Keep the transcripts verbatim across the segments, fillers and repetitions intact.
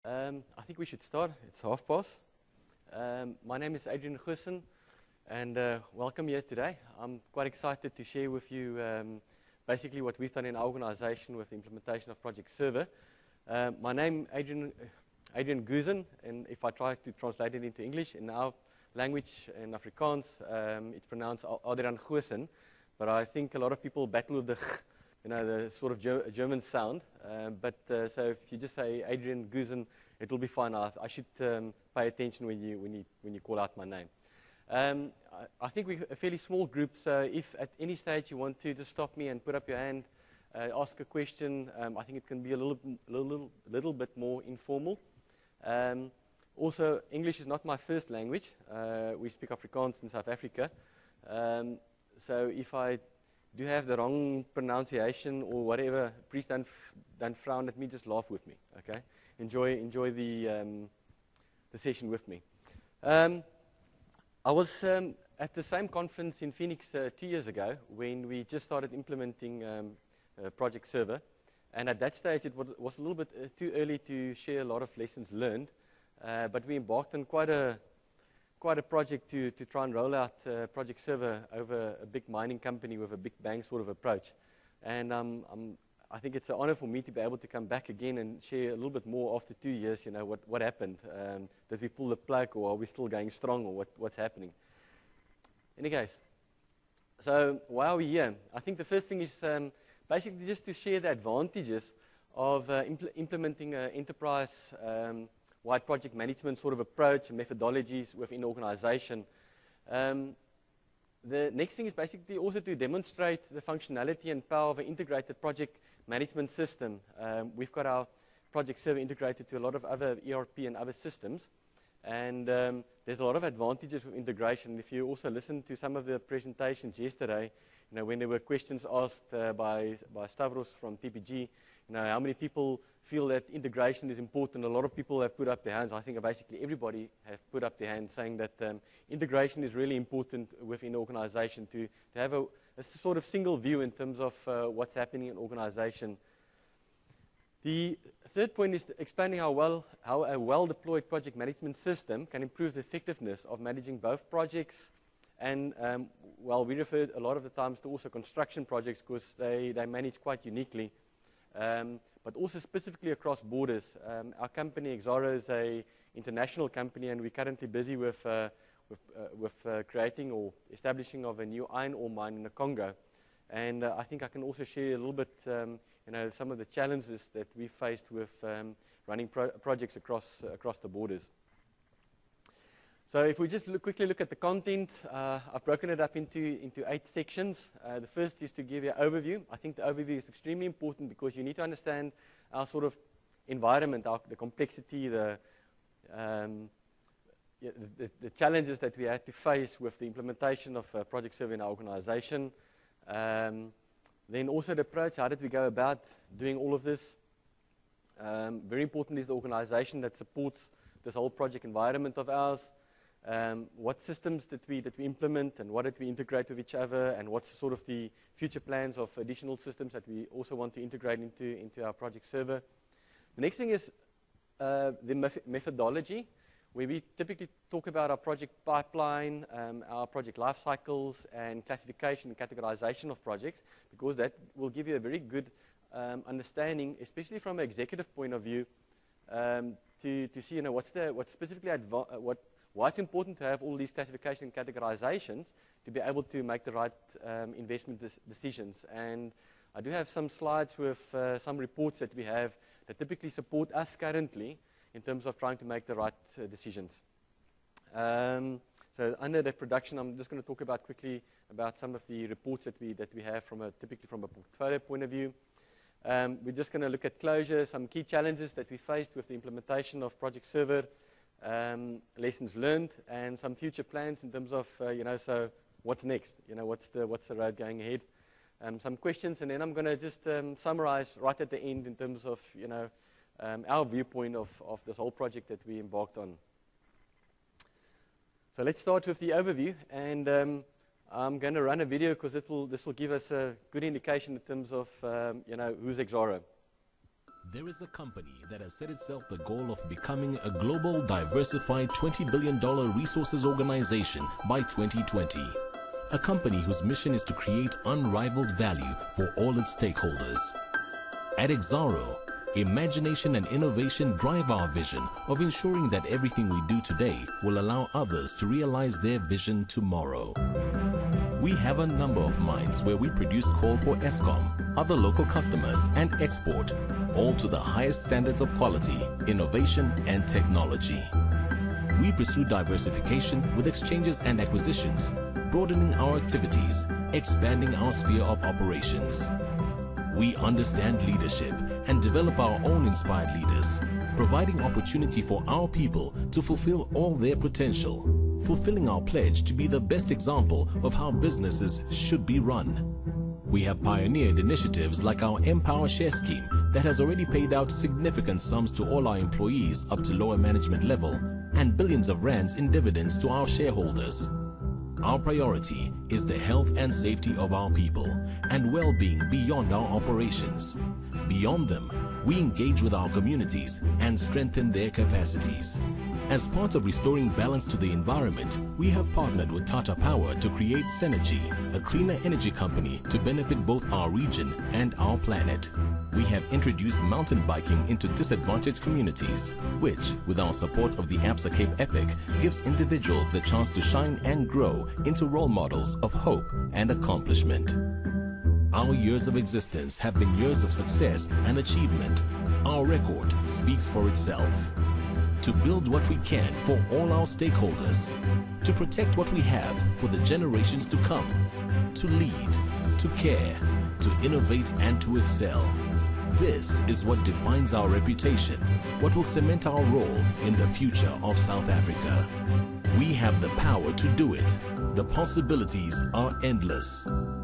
Um, I think we should start. It's half past. Um, my name is Adrian Goosen, and uh, welcome here today. I'm quite excited to share with you um, basically what we've done in our organization with the implementation of Project Server. Uh, my name is Adrian, Adrian Goosen, and if I try to translate it into English, in our language, in Afrikaans, um, it's pronounced Adrian Goosen, but I think a lot of people battle with the you know, the sort of Ger German sound. Um, but uh, so if you just say Adrian Goosen, it will be fine. I, I should um, pay attention when you when you when you call out my name. Um, I, I think we're a fairly small group, so if at any stage you want to just stop me and put up your hand, uh, ask a question, um, I think it can be a little little little bit more informal. Um, also, English is not my first language. Uh, we speak Afrikaans in South Africa, um, so if I do have the wrong pronunciation or whatever, please don't, don't frown at me, just laugh with me, okay? Enjoy, enjoy the, um, the session with me. Um, I was um, at the same conference in Phoenix uh, two years ago when we just started implementing um, uh, Project Server. And at that stage, it was a little bit uh, too early to share a lot of lessons learned. Uh, but we embarked on quite a quite a project to, to try and roll out uh, Project Server over a big mining company with a big bang sort of approach. And um, um, I think it's an honor for me to be able to come back again and share a little bit more after two years, you know, what, what happened. Um, did we pull the plug, or are we still going strong, or what, what's happening? In any case, so why are we here? I think the first thing is um, basically just to share the advantages of uh, impl implementing an enterprise um, wide project management sort of approach and methodologies within the organization. Um, the next thing is basically also to demonstrate the functionality and power of an integrated project management system. Um, we've got our Project Server integrated to a lot of other E R P and other systems, and um, there's a lot of advantages with integration. If you also listen to some of the presentations yesterday, you know, when there were questions asked uh, by, by Stavros from T P G, you know, how many people feel that integration is important? A lot of people have put up their hands. I think basically everybody have put up their hands saying that um, integration is really important within the organization to, to have a, a sort of single view in terms of uh, what's happening in organization. The third point is explaining how, well, how a well-deployed project management system can improve the effectiveness of managing both projects and, um, well, we refer a lot of the times to also construction projects because they, they manage quite uniquely. Um, but also specifically across borders. Um, our company, Exxaro, is an international company, and we're currently busy with, uh, with, uh, with uh, creating or establishing of a new iron ore mine in the Congo. And uh, I think I can also share a little bit, um, you know, some of the challenges that we faced with um, running pro projects across, uh, across the borders. So if we just look, quickly look at the content, uh, I've broken it up into, into eight sections. Uh, the first is to give you an overview. I think the overview is extremely important because you need to understand our sort of environment, our, the complexity, the, um, yeah, the, the challenges that we had to face with the implementation of uh, Project Server in our organization. Um, then also the approach, how did we go about doing all of this? Um, very important is the organization that supports this whole project environment of ours. Um, what systems did we, did we implement, and what did we integrate with each other, and what's sort of the future plans of additional systems that we also want to integrate into, into our Project Server. The next thing is uh, the me methodology, where we typically talk about our project pipeline, um, our project life cycles, and classification and categorization of projects, because that will give you a very good um, understanding, especially from an executive point of view, um, to, to see, you know, what's the, what's specifically adva uh, what Why it's important to have all these classification and categorizations to be able to make the right um, investment de decisions. And I do have some slides with uh, some reports that we have that typically support us currently in terms of trying to make the right uh, decisions. Um, so under the production, I'm just going to talk about quickly about some of the reports that we, that we have from a, typically from a portfolio point of view. Um, we're just going to look at closure, some key challenges that we faced with the implementation of Project Server, Um, lessons learned, and some future plans in terms of, uh, you know, so what's next? You know, what's the, what's the road going ahead? Um, some questions, and then I'm going to just um, summarize right at the end in terms of, you know, um, our viewpoint of, of this whole project that we embarked on. So let's start with the overview, and um, I'm going to run a video because this will, this will give us a good indication in terms of, um, you know, who's Exxaro. There is a company that has set itself the goal of becoming a global, diversified twenty billion dollar resources organization by twenty twenty. A company whose mission is to create unrivaled value for all its stakeholders. At Exxaro, imagination and innovation drive our vision of ensuring that everything we do today will allow others to realize their vision tomorrow. We have a number of mines where we produce coal for Eskom, other local customers, and export, all to the highest standards of quality, innovation, and technology. We pursue diversification with exchanges and acquisitions, broadening our activities, expanding our sphere of operations. We understand leadership and develop our own inspired leaders, providing opportunity for our people to fulfill all their potential, fulfilling our pledge to be the best example of how businesses should be run. We have pioneered initiatives like our Empower Share Scheme that has already paid out significant sums to all our employees up to lower management level and billions of rands in dividends to our shareholders. Our priority is the health and safety of our people and well-being beyond our operations. Beyond them, we engage with our communities and strengthen their capacities. As part of restoring balance to the environment, we have partnered with Tata Power to create Synergy, a cleaner energy company to benefit both our region and our planet. We have introduced mountain biking into disadvantaged communities, which, with our support of the ABSA Cape Epic, gives individuals the chance to shine and grow into role models of hope and accomplishment. Our years of existence have been years of success and achievement. Our record speaks for itself. To build what we can for all our stakeholders, to protect what we have for the generations to come, to lead, to care, to innovate and to excel. This is what defines our reputation, what will cement our role in the future of South Africa. We have the power to do it. The possibilities are endless.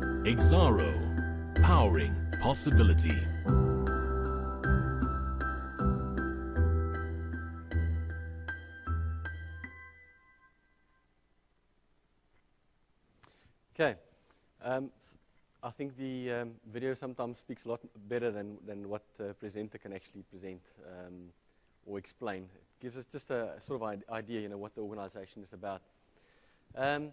Exxaro, powering possibility. Okay. Um, I think the um, video sometimes speaks a lot better than, than what the presenter can actually present um, or explain. It gives us just a sort of idea, you know, what the organization is about. Um,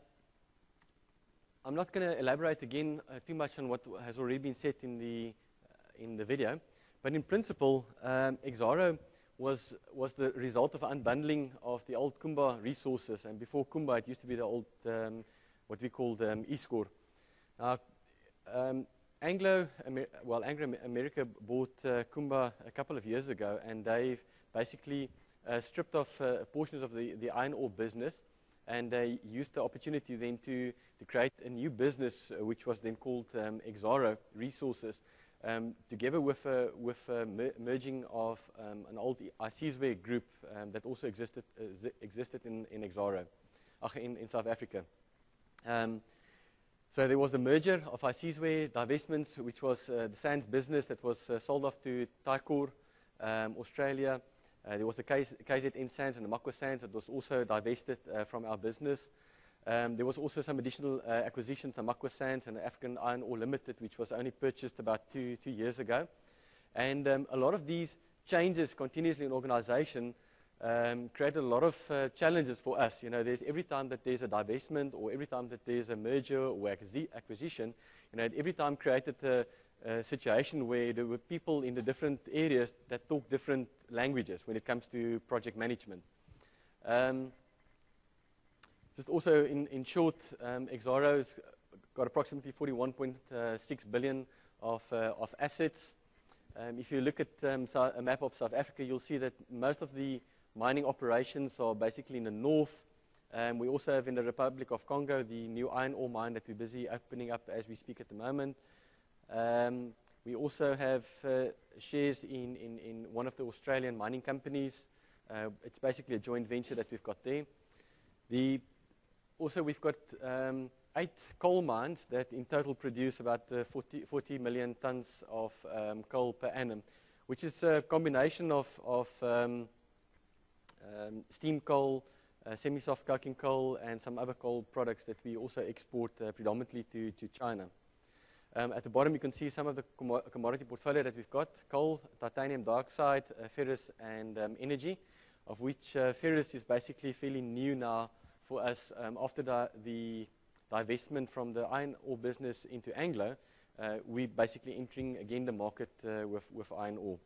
I'm not going to elaborate again uh, too much on what has already been said in the, uh, in the video, but in principle, um, Exxaro was, was the result of unbundling of the old Kumba resources, and before Kumba it used to be the old um, what we called um, Eskom. Now, um, Anglo, Amer well, Anglo America bought uh, Kumba a couple of years ago, and they've basically uh, stripped off uh, portions of the, the iron ore business, and they used the opportunity then to, to create a new business, uh, which was then called um, Exxaro Resources, um, together with, uh, with uh, mer merging of um, an old Isizwe group um, that also existed, uh, existed in, in Exxaro, uh, in, in South Africa. Um, so there was the merger of Isizwe divestments, which was uh, the sands business that was uh, sold off to Ticor, um, Australia. Uh, there was the K Z N Sands and the Makwa Sands that was also divested uh, from our business. Um, there was also some additional uh, acquisitions, the Makwa Sands and the African Iron Ore Limited, which was only purchased about two, two years ago. And um, a lot of these changes continuously in organization Um, created a lot of uh, challenges for us. You know, there's every time that there's a divestment or every time that there's a merger or acquisition, you know, every time created a, a situation where there were people in the different areas that talk different languages when it comes to project management. Um, just also in, in short, um, Exxaro's got approximately forty-one point six billion of, uh, of assets. Um, if you look at um, so a map of South Africa, you'll see that most of the mining operations are basically in the north. Um, we also have in the Republic of Congo the new iron ore mine that we're busy opening up as we speak at the moment. Um, we also have uh, shares in, in, in one of the Australian mining companies. Uh, it's basically a joint venture that we've got there. The, also, we've got um, eight coal mines that in total produce about uh, forty, forty million tons of um, coal per annum, which is a combination of, of um, Um, steam coal, uh, semi-soft coking coal, and some other coal products that we also export uh, predominantly to, to China. Um, at the bottom, you can see some of the commo commodity portfolio that we've got: coal, titanium dioxide, uh, ferrous, and um, energy, of which uh, ferrous is basically fairly new now for us um, after the, the divestment from the iron ore business into Anglo. Uh, we're basically entering again the market uh, with, with iron ore.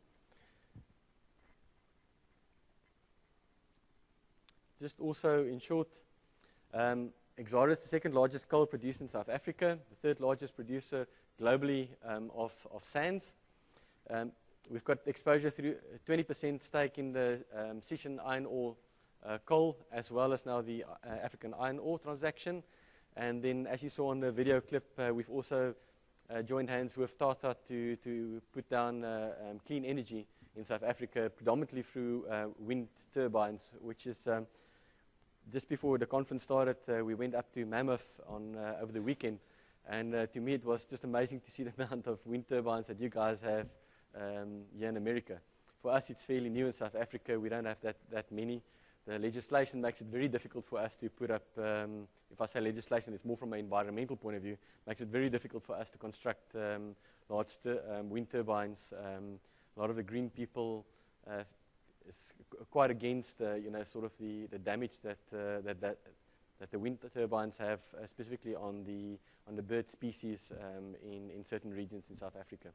Just also in short, um, Exxaro is the second largest coal producer in South Africa, the third largest producer globally um, of, of sands. Um, we've got exposure through a twenty percent stake in the um, Sishen iron ore uh, coal, as well as now the uh, African iron ore transaction. And then, as you saw on the video clip, uh, we've also uh, joined hands with Tata to, to put down uh, um, clean energy in South Africa, predominantly through uh, wind turbines, which is um, just before the conference started, uh, we went up to Mammoth on, uh, over the weekend, and uh, to me it was just amazing to see the amount of wind turbines that you guys have um, here in America. For us, it's fairly new in South Africa. We don't have that, that many. The legislation makes it very difficult for us to put up, um, if I say legislation, it's more from an environmental point of view, makes it very difficult for us to construct um, large um, wind turbines. Um, a lot of the green people uh, is quite against, uh, you know, sort of the, the damage that, uh, that, that, that the wind turbines have, uh, specifically on the, on the bird species um, in, in certain regions in South Africa.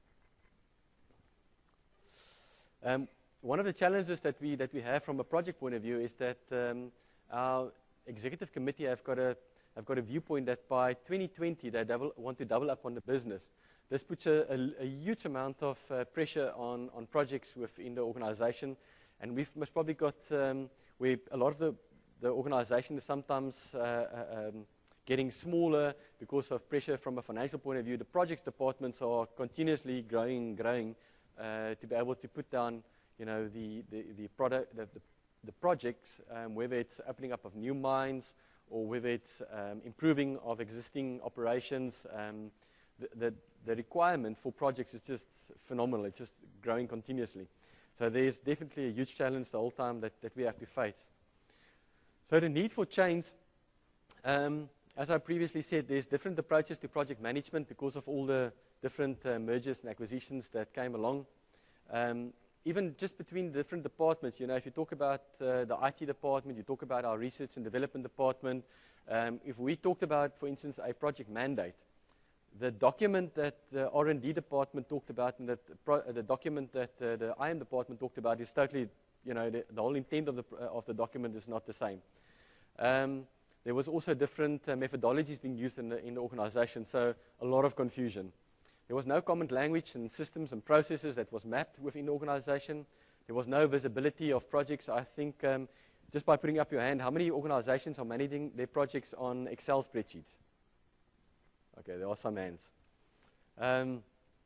Um, one of the challenges that we, that we have from a project point of view is that um, our executive committee have got, a, have got a viewpoint that by twenty twenty they double, want to double up on the business. This puts a, a, a huge amount of uh, pressure on, on projects within the organization. And we've most probably got um, where a lot of the, the organization is sometimes uh, uh, um, getting smaller because of pressure from a financial point of view. The projects departments are continuously growing, growing uh, to be able to put down, you know, the the, the product, the, the, the projects, um, whether it's opening up of new mines or whether it's um, improving of existing operations. Um, the, the the requirement for projects is just phenomenal. It's just growing continuously. So there's definitely a huge challenge the whole time that, that we have to face. So the need for change, um, as I previously said, there's different approaches to project management because of all the different uh, mergers and acquisitions that came along. Um, even just between different departments, you know, if you talk about uh, the I T department, you talk about our research and development department. Um, if we talked about, for instance, a project mandate, the document that the R and D department talked about and that the, pro the document that uh, the I M department talked about is totally, you know, the, the whole intent of the, uh, of the document is not the same. Um, there was also different uh, methodologies being used in the, in the organization, so a lot of confusion. There was no common language and systems and processes that was mapped within the organization. There was no visibility of projects. I think um, just by putting up your hand, how many organizations are managing their projects on Excel spreadsheets? Okay, there are some hands. Um,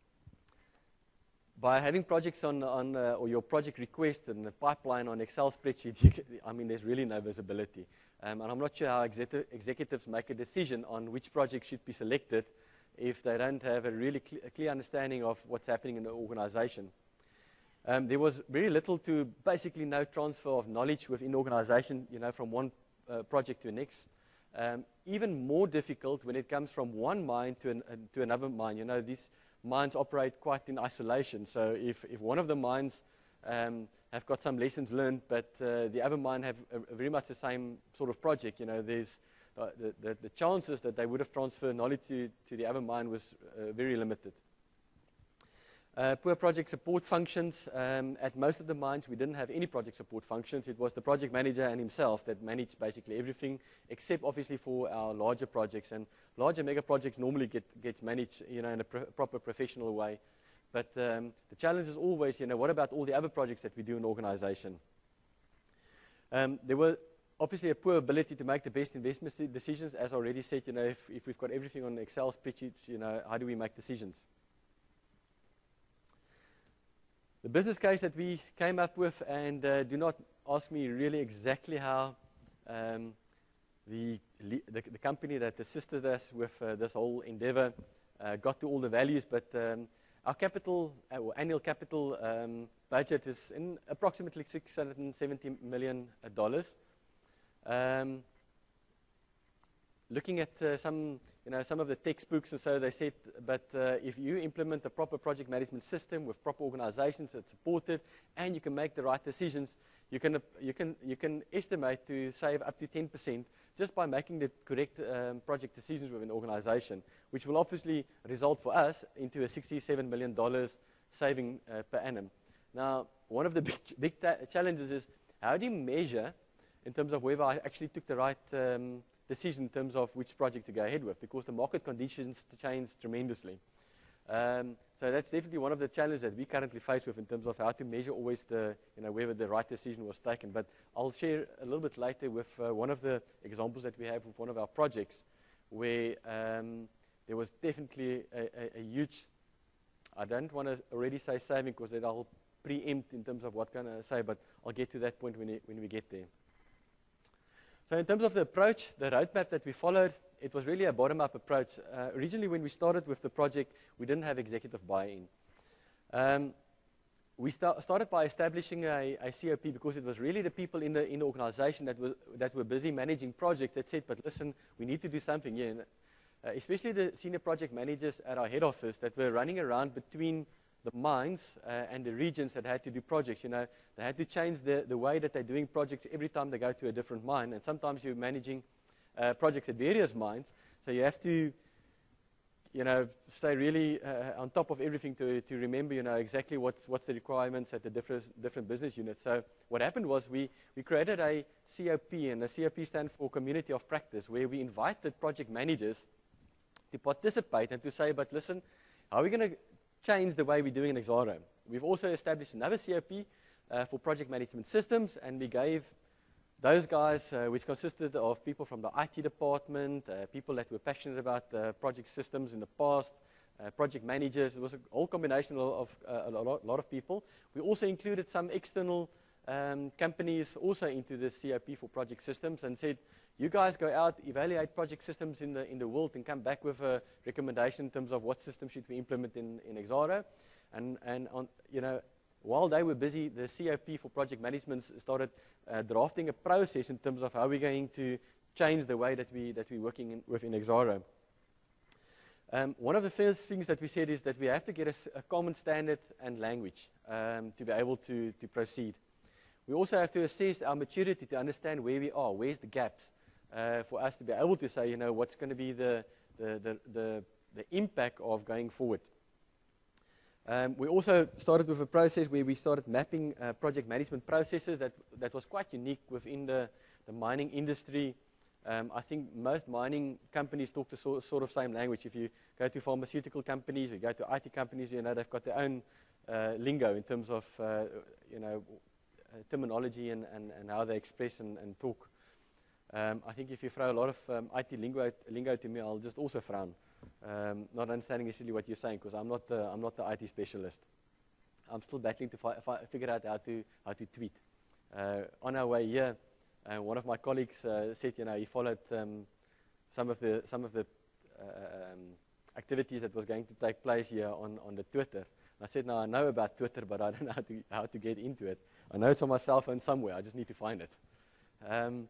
by having projects on, on uh, or your project request and the pipeline on Excel spreadsheet, you can, I mean, there's really no visibility. Um, and I'm not sure how execu executives make a decision on which project should be selected if they don't have a really cl a clear understanding of what's happening in the organization. Um, there was very little to basically no transfer of knowledge within the organization, you know, from one uh, project to the next. Um, even more difficult when it comes from one mine to, an, uh, to another mine. You know, these mines operate quite in isolation. So if, if one of the mines um, have got some lessons learned, but uh, the other mine have a, a very much the same sort of project, you know, there's uh, the, the, the chances that they would have transferred knowledge to, to the other mine was uh, very limited. Uh, poor project support functions. Um, at most of the mines, we didn't have any project support functions. It was the project manager and himself that managed basically everything, except obviously for our larger projects. And larger mega projects normally get gets managed, you know, in a pr proper professional way. But um, the challenge is always, you know, what about all the other projects that we do in the organization? Um, there were obviously a poor ability to make the best investment decisions. As I already said, you know, if, if we've got everything on Excel spreadsheets, you know, how do we make decisions? The business case that we came up with, and uh, do not ask me really exactly how um, the, the, the company that assisted us with uh, this whole endeavor uh, got to all the values, but um, our capital, uh, or annual capital um, budget is in approximately six hundred seventy million dollars. Um, looking at uh, some, you know, some of the textbooks and so they said, but uh, if you implement a proper project management system with proper organizations that support it, and you can make the right decisions, you can, uh, you can, you can estimate to save up to ten percent just by making the correct um, project decisions within an organization, which will obviously result for us into a sixty-seven million dollars saving uh, per annum. Now, one of the big, big challenges is, how do you measure in terms of whether I actually took the right um, decision in terms of which project to go ahead with, because the market conditions change tremendously. Um, so that's definitely one of the challenges that we currently face with in terms of how to measure always the, you know, whether the right decision was taken. But I'll share a little bit later with uh, one of the examples that we have with one of our projects where um, there was definitely a, a, a huge, I don't want to already say saving because that I'll preempt in terms of what I'm going to say, but I'll get to that point when, it, when we get there. So in terms of the approach, the roadmap that we followed, it was really a bottom-up approach. Uh, originally, when we started with the project, we didn't have executive buy-in. Um, we start, started by establishing a, a C O P because it was really the people in the, in the organization that were, that were busy managing projects that said, but listen, we need to do something here. Uh, especially the senior project managers at our head office that were running around between the mines uh, and the regions that had to do projects. You know, they had to change the, the way that they're doing projects every time they go to a different mine. And sometimes you're managing uh, projects at various mines. So you have to, you know, stay really uh, on top of everything to, to remember, you know, exactly what's, what's the requirements at the different, different business units. So what happened was we, we created a C O P, and the C O P stands for Community of Practice, where we invited project managers to participate and to say, but listen, how are we going to change the way we're doing in Exxaro? We've also established another C O P uh, for project management systems, and we gave those guys, uh, which consisted of people from the I T department, uh, people that were passionate about uh, project systems in the past, uh, project managers. It was a whole combination of uh, a lot, lot of people. We also included some external um, companies also into the C O P for project systems and said, you guys go out, evaluate project systems in the in the world, and come back with a recommendation in terms of what system should we implement in, in Exxaro. And, and on, you know, while they were busy, the C O P for project management started uh, drafting a process in terms of how we're going to change the way that, we, that we're working in, with in Exxaro. Um, one of the first things that we said is that we have to get a, a common standard and language um, to be able to, to proceed. We also have to assess our maturity to understand where we are, where's the gaps. Uh, for us to be able to say, you know, what's going to be the, the, the, the, the impact of going forward. Um, we also started with a process where we started mapping uh, project management processes that, that was quite unique within the, the mining industry. Um, I think most mining companies talk the so, sort of same language. If you go to pharmaceutical companies or you go to I T companies, you know, they've got their own uh, lingo in terms of, uh, you know, uh, terminology and, and, and how they express and, and talk. Um, I think if you throw a lot of um, I T lingo, lingo to me, I'll just also frown, um, not understanding necessarily what you're saying, because I'm not the, I'm not the I T specialist. I'm still battling to fi fi figure out how to how to tweet. Uh, on our way here, uh, one of my colleagues uh, said, you know, he followed um, some of the some of the uh, um, activities that was going to take place here on on the Twitter. And I said, no, I know about Twitter, but I don't know how to how to get into it. I know it's on my cell phone somewhere. I just need to find it. Um,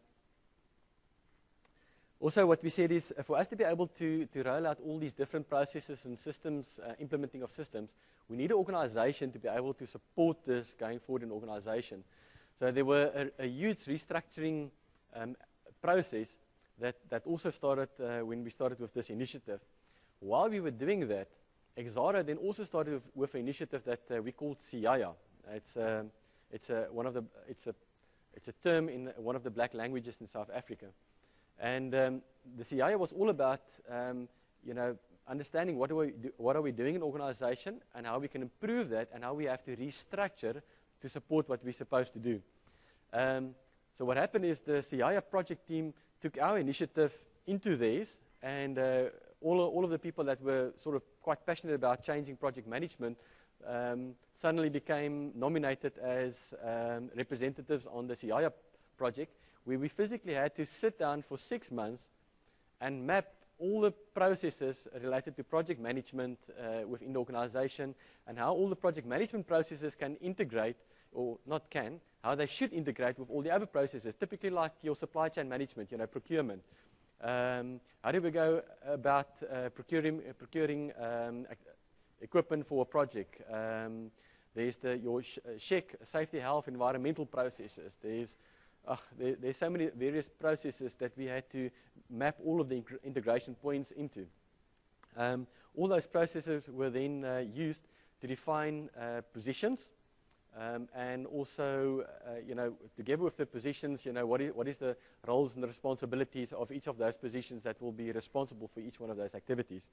Also, what we said is, uh, for us to be able to, to roll out all these different processes and systems, uh, implementing of systems, we need an organization to be able to support this going forward in the organization. So there were a, a huge restructuring um, process that, that also started uh, when we started with this initiative. While we were doing that, Exxaro then also started with, with an initiative that uh, we called C I A. It's, uh, it's, a, one of the, it's, a, it's a term in one of the black languages in South Africa. And um, the C I A was all about, um, you know, understanding what, do we do, what are we doing in an organization and how we can improve that and how we have to restructure to support what we're supposed to do. Um, so what happened is the C I A project team took our initiative into theirs, and uh, all, of, all of the people that were sort of quite passionate about changing project management um, suddenly became nominated as um, representatives on the C I A project, where we physically had to sit down for six months and map all the processes related to project management uh, within the organization, and how all the project management processes can integrate, or not can, how they should integrate with all the other processes, typically like your supply chain management, you know, procurement, Um, how do we go about uh, procuring, uh, procuring um, equipment for a project? Um, there's the, your sh check, safety, health, environmental processes. There's, uh, there, there's so many various processes that we had to map all of the integration points into. Um, all those processes were then uh, used to define uh, positions, um, and also, uh, you know, together with the positions, you know, what is, what is the roles and the responsibilities of each of those positions that will be responsible for each one of those activities.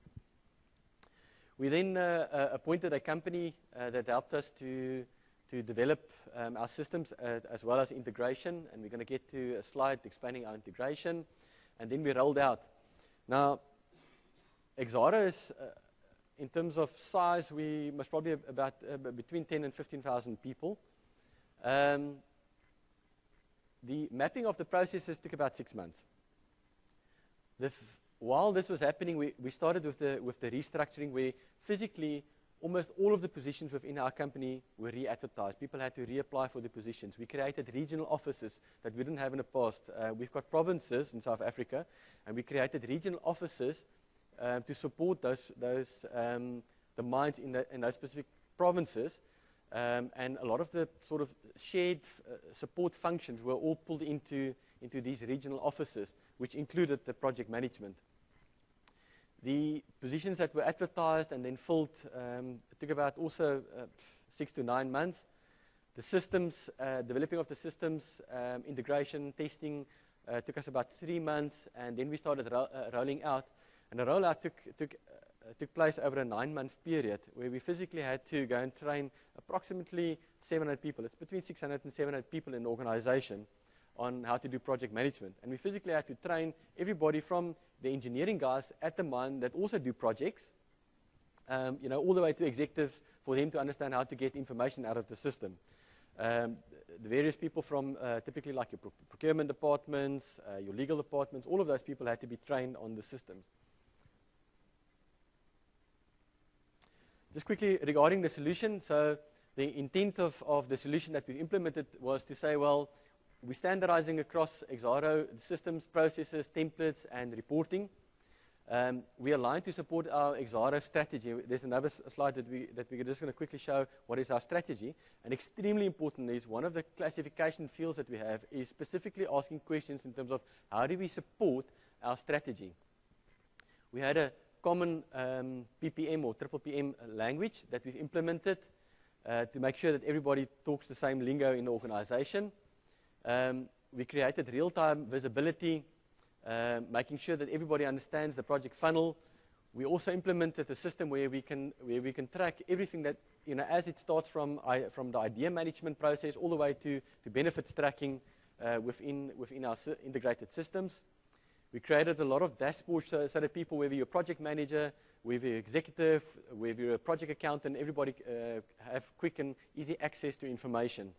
We then uh, uh, appointed a company uh, that helped us to, to develop um, our systems uh, as well as integration, and we're going to get to a slide explaining our integration, and then we rolled out. Now, Exxaro is, uh, in terms of size, we must probably have about uh, between ten and fifteen thousand people. Um, the mapping of the processes took about six months. The f while this was happening, we, we started with the, with the restructuring where physically almost all of the positions within our company were re-advertised. People had to reapply for the positions. We created regional offices that we didn't have in the past. Uh, we've got provinces in South Africa, and we created regional offices Um, to support those, those um, the mines in, the, in those specific provinces, um, and a lot of the sort of shared uh, support functions were all pulled into, into these regional offices, which included the project management. The positions that were advertised and then filled um, took about also uh, six to nine months. The systems, uh, developing of the systems, um, integration, testing, uh, took us about three months, and then we started ro uh, rolling out. And the rollout took, took, uh, took place over a nine-month period where we physically had to go and train approximately seven hundred people. It's between six hundred and seven hundred people in the organization on how to do project management. And we physically had to train everybody from the engineering guys at the mine that also do projects, um, you know, all the way to executives for them to understand how to get information out of the system. Um, the various people from uh, typically like your pro procurement departments, uh, your legal departments, all of those people had to be trained on the systems. Just quickly regarding the solution, so the intent of, of the solution that we implemented was to say, well, we're standardizing across Exxaro systems, processes, templates, and reporting. Um, we align to support our Exxaro strategy. There's another s slide that, we, that we're just going to quickly show what is our strategy. And extremely important is one of the classification fields that we have is specifically asking questions in terms of how do we support our strategy. We had a common um, P P M or triple P M language that we've implemented uh, to make sure that everybody talks the same lingo in the organization. Um, we created real-time visibility, uh, making sure that everybody understands the project funnel. We also implemented a system where we can, where we can track everything that, you know, as it starts from, I, from the idea management process all the way to, to benefits tracking uh, within, within our si integrated systems. We created a lot of dashboards so, so that people, whether you're a project manager, whether you're executive, whether you're a project accountant, everybody uh, have quick and easy access to information.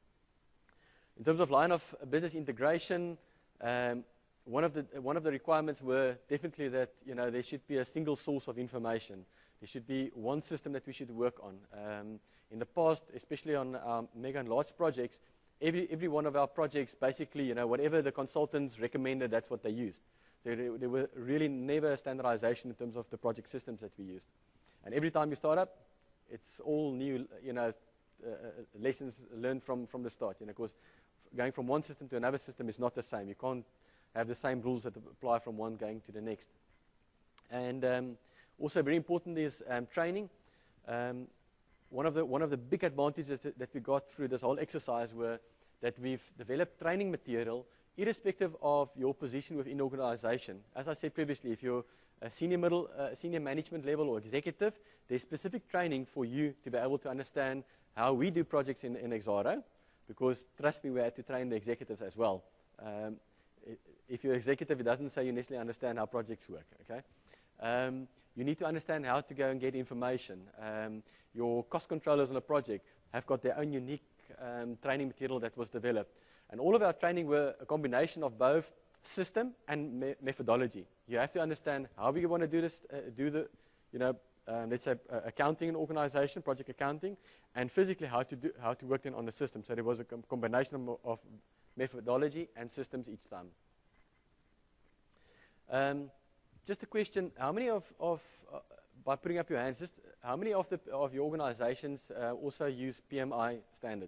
In terms of line of business integration, um, one of the one of the requirements were definitely that, you know, there should be a single source of information. There should be one system that we should work on. Um, in the past, especially on um, mega and large projects, Every, every one of our projects, basically, you know, whatever the consultants recommended, that's what they used. There, there were really never a standardization in terms of the project systems that we used. And every time you start up, it's all new, you know, uh, lessons learned from, from the start. You know, because going from one system to another system is not the same. You can't have the same rules that apply from one going to the next. And um, also very important is um, training. Um, One of, the, one of the big advantages that, that we got through this whole exercise were that we've developed training material irrespective of your position within the organization. As I said previously, if you're a senior, middle, uh, senior management level or executive, there's specific training for you to be able to understand how we do projects in, in Exxaro, because trust me, we had to train the executives as well. Um, if you're executive, it doesn't say you necessarily understand how projects work, okay? Um, you need to understand how to go and get information. Um, your cost controllers on a project have got their own unique um, training material that was developed. And all of our training were a combination of both system and me methodology. You have to understand how we want to do this, uh, do the, you know, um, let's say uh, accounting in organization, project accounting, and physically how to do, how to work in on the system. So there was a com combination of, of methodology and systems each time. Um, just a question, how many of, of uh, by putting up your hands, just how many of, the, of your organizations uh, also use P M I standards?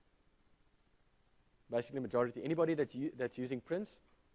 Basically majority. Anybody that's, that's using Prince?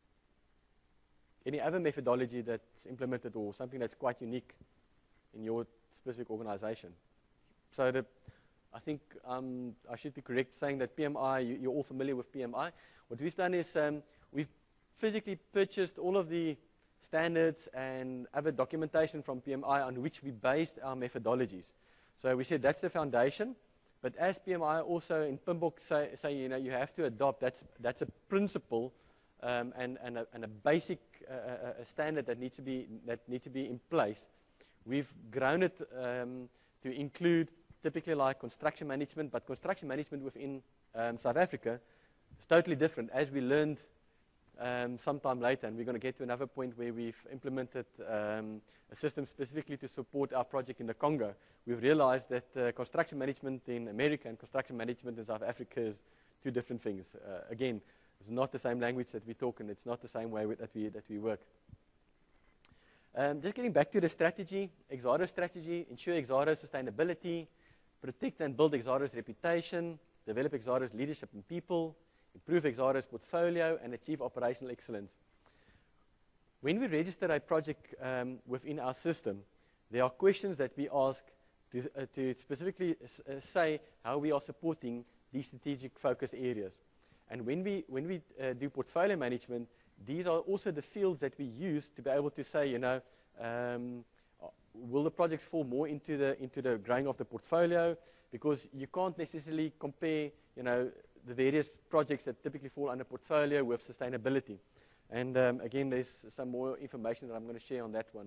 Any other methodology that's implemented or something that's quite unique in your specific organization? So the, I think um, I should be correct saying that P M I, you, you're all familiar with P M I. What we've done is um, we've physically purchased all of the standards and other documentation from P M I on which we based our methodologies. So we said that's the foundation, but as P M I also in PMBOK say, say you know, you have to adopt, that's, that's a principle um, and, and, a, and a basic uh, a standard that needs to be, that needs to be in place. We've grown it um, to include typically like construction management, but construction management within um, South Africa is totally different, as we learned um, sometime later, and we're going to get to another point where we've implemented um, a system specifically to support our project in the Congo. We've realized that uh, construction management in America and construction management in South Africa is two different things. Uh, again, it's not the same language that we talk, and it's not the same way that we, that we work. Um, just getting back to the strategy, Exxaro strategy, ensure Exxaro sustainability, protect and build Exxaro's reputation, develop Exxaro's leadership and people, improve Exxaro's portfolio, and achieve operational excellence. When we register a project um, within our system, there are questions that we ask to, uh, to specifically uh, say how we are supporting these strategic focus areas. And when we, when we uh, do portfolio management, these are also the fields that we use to be able to say, you know, um, will the projects fall more into the, into the growing of the portfolio? Because you can't necessarily compare, you know, the various projects that typically fall under portfolio with sustainability. And um, again, there's some more information that I'm going to share on that one.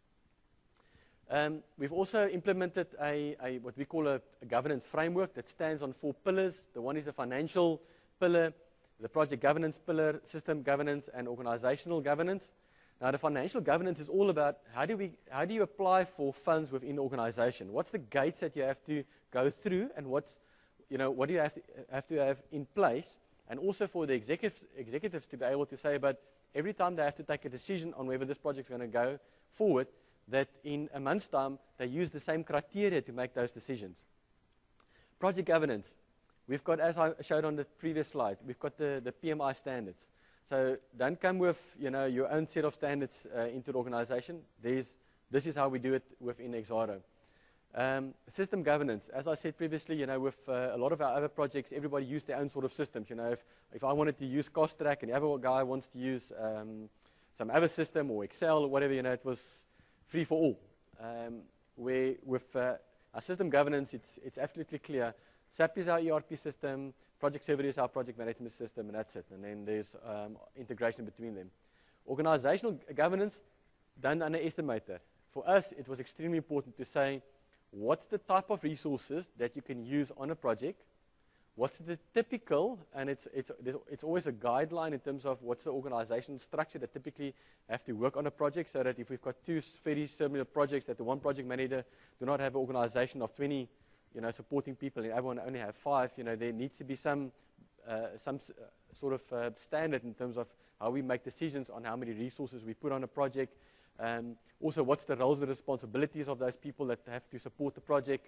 Um, we've also implemented a, a what we call a, a governance framework that stands on four pillars. The one is the financial pillar, the project governance pillar, system governance, and organizational governance. Now, the financial governance is all about how do we, how do you apply for funds within the organization? What's the gates that you have to go through, and what's, you know, what do you have to have, to have in place? And also for the executives, executives to be able to say, but every time they have to take a decision on whether this project is going to go forward, that in a month's time, they use the same criteria to make those decisions. Project governance. We've got, as I showed on the previous slide, we've got the, the P M I standards. So don't come with, you know, your own set of standards uh, into the organization. There's, this is how we do it within Exxaro. Um, system governance. As I said previously, you know, with uh, a lot of our other projects, everybody used their own sort of systems. You know, if, if I wanted to use CostTrack and the other guy wants to use um, some other system or Excel or whatever, you know, it was free for all. Um, where with uh, our system governance, it's, it's absolutely clear. S A P is our E R P system, Project Server is our project management system, and that's it. And then there's um, integration between them. Organizational governance, don't underestimate that. For us, it was extremely important to say, what's the type of resources that you can use on a project? What's the typical, and it's, it's, it's always a guideline in terms of what's the organizational structure that typically have to work on a project, so that if we've got two very similar projects, that the one project manager do not have an organization of twenty, you know, supporting people, and everyone only have five. You know, there needs to be some, uh, some uh, sort of uh, standard in terms of how we make decisions on how many resources we put on a project. Um, also, what's the roles and responsibilities of those people that have to support the project?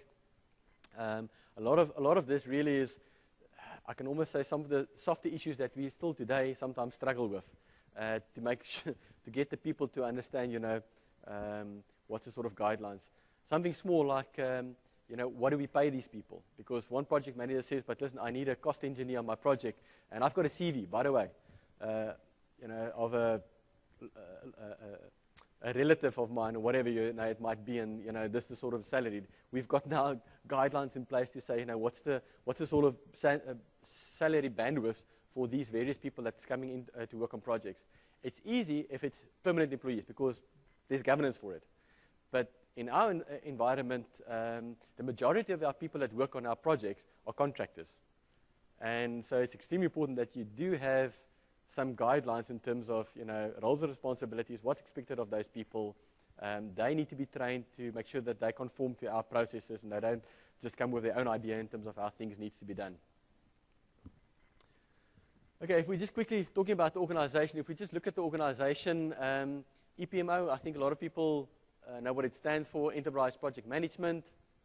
Um, a lot of a lot of this really is, I can almost say, some of the softer issues that we still today sometimes struggle with, uh, to make sure, to get the people to understand, you know, um, what's the sort of guidelines. Something small like, um, you know, what do we pay these people? Because one project manager says, but listen, I need a cost engineer on my project, and I've got a C V, by the way, uh, you know, of a, a, a, a relative of mine or whatever you know it might be, and you know, this is the sort of salary. We've got now guidelines in place to say, you know, what's the what's the sort of sa uh, salary bandwidth for these various people that's coming in uh, to work on projects. It's easy if it's permanent employees because there's governance for it, but in our en environment, um, the majority of our people that work on our projects are contractors. And so it's extremely important that you do have some guidelines in terms of, you know, roles and responsibilities, what's expected of those people. Um, they need to be trained to make sure that they conform to our processes and they don't just come with their own idea in terms of how things need to be done. Okay, if we just quickly talking about the organization, if we just look at the organization, um, E P M O, I think a lot of people uh, know what it stands for, Enterprise Project Management.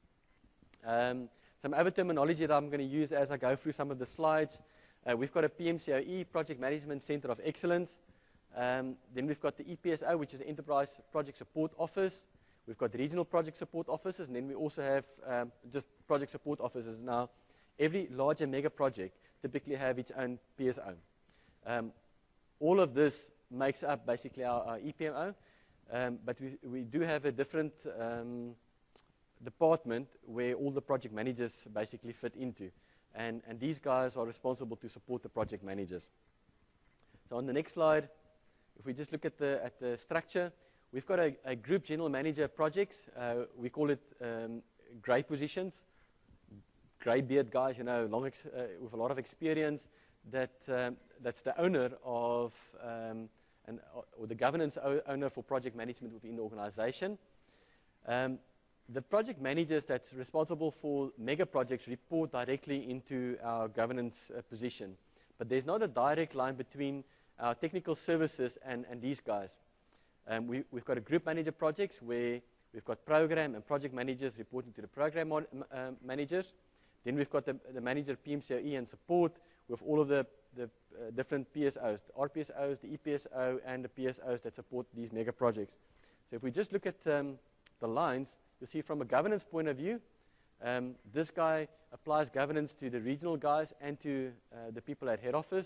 Um, some other terminology that I'm going to use as I go through some of the slides. Uh, we've got a P M C O E, Project Management Center of Excellence. Um, then we've got the E P S O, which is the Enterprise Project Support Office. We've got regional project support offices, and then we also have um, just project support offices. Now, every large and mega project typically have its own P S O. Um, all of this makes up basically our, our E P M O, um, but we, we do have a different um, department where all the project managers basically fit into. And, and these guys are responsible to support the project managers. So on the next slide, if we just look at the, at the structure, we've got a, a group general manager projects. Uh, we call it um, grey positions. Grey beard guys, you know, long ex uh, with a lot of experience. That um, that's the owner of um, an, or the governance owner for project management within the organization. Um, the project managers that's responsible for mega projects report directly into our governance uh, position. But there's not a direct line between our technical services and, and these guys. Um, we, we've got a group manager projects where we've got program and project managers reporting to the program mon uh, managers. Then we've got the, the manager P M C O E and support with all of the, the uh, different P S Os, the R P S Os, the E P S O, and the P S Os that support these mega projects. So if we just look at um, the lines, you'll see from a governance point of view, um, this guy applies governance to the regional guys and to uh, the people at head office.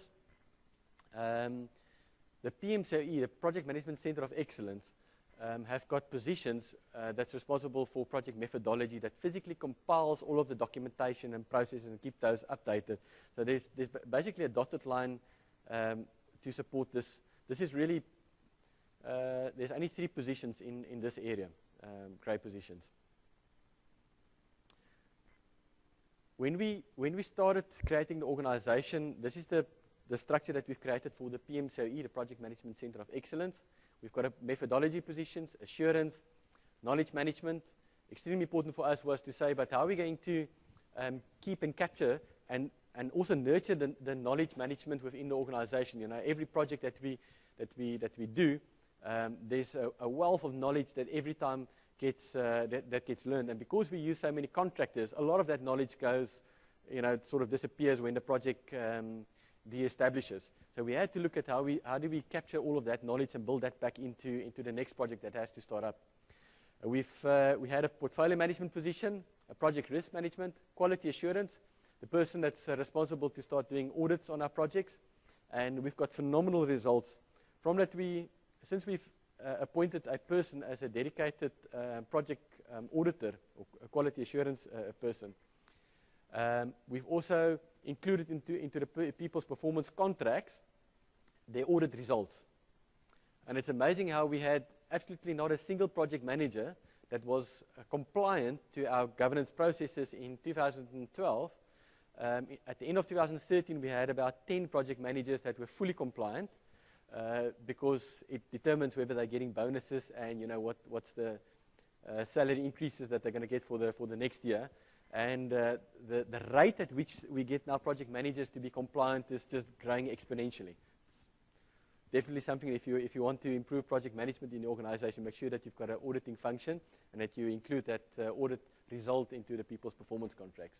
Um, the P M C O E, the Project Management Center of Excellence, um, have got positions uh, that's responsible for project methodology that physically compiles all of the documentation and processes and keep those updated. So there's, there's basically a dotted line um, to support this. This is really, uh, there's only three positions in, in this area, um, grey positions. When we, when we started creating the organization, this is the, the structure that we've created for the P M C O E, the Project Management Center of Excellence. We've got a methodology positions, assurance, knowledge management. Extremely important for us was to say, but how are we going to um, keep and capture and, and also nurture the, the knowledge management within the organization? You know, every project that we, that we, that we do, um, there's a, a wealth of knowledge that every time gets, uh, that, that gets learned. And because we use so many contractors, a lot of that knowledge goes, you know, it sort of disappears when the project um, de-establishes. So we had to look at how we how do we capture all of that knowledge and build that back into into the next project that has to start up. Uh, we've uh, we had a portfolio management position, a project risk management, quality assurance, the person that's uh, responsible to start doing audits on our projects, and we've got phenomenal results from that. We since we've uh, appointed a person as a dedicated uh, project um, auditor or a quality assurance uh, person. Um, we've also included into, into the p people's performance contracts their audit results. And it's amazing how we had absolutely not a single project manager that was uh, compliant to our governance processes in two thousand twelve. Um, at the end of two thousand thirteen, we had about ten project managers that were fully compliant uh, because it determines whether they're getting bonuses and you know what, what's the uh, salary increases that they're going to get for the, for the next year. And uh, the, the rate at which we get now project managers to be compliant is just growing exponentially. It's definitely something if you, if you want to improve project management in the organization, make sure that you've got an auditing function and that you include that uh, audit result into the people's performance contracts.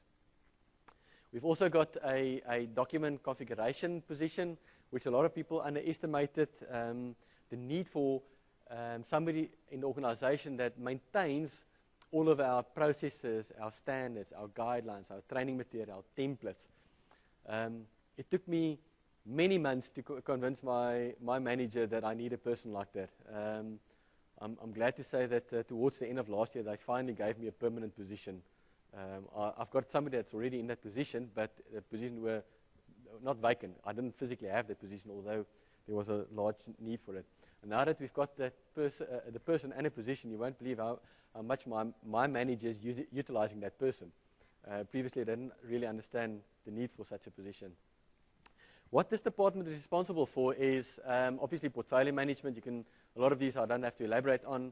We've also got a, a document configuration position, which a lot of people underestimated um, the need for um, somebody in the organization that maintains all of our processes, our standards, our guidelines, our training material, our templates. Um, it took me many months to co convince my, my manager that I need a person like that. Um, I'm, I'm glad to say that uh, towards the end of last year, they finally gave me a permanent position. Um, I, I've got somebody that's already in that position, but the position were not vacant. I didn't physically have that position, although there was a large need for it. And now that we've got that pers uh, the person and a position, you won't believe how how much my, my manager is use, utilizing that person. Uh, previously, they didn't really understand the need for such a position. What this department is responsible for is um, obviously portfolio management. You can, a lot of these I don't have to elaborate on.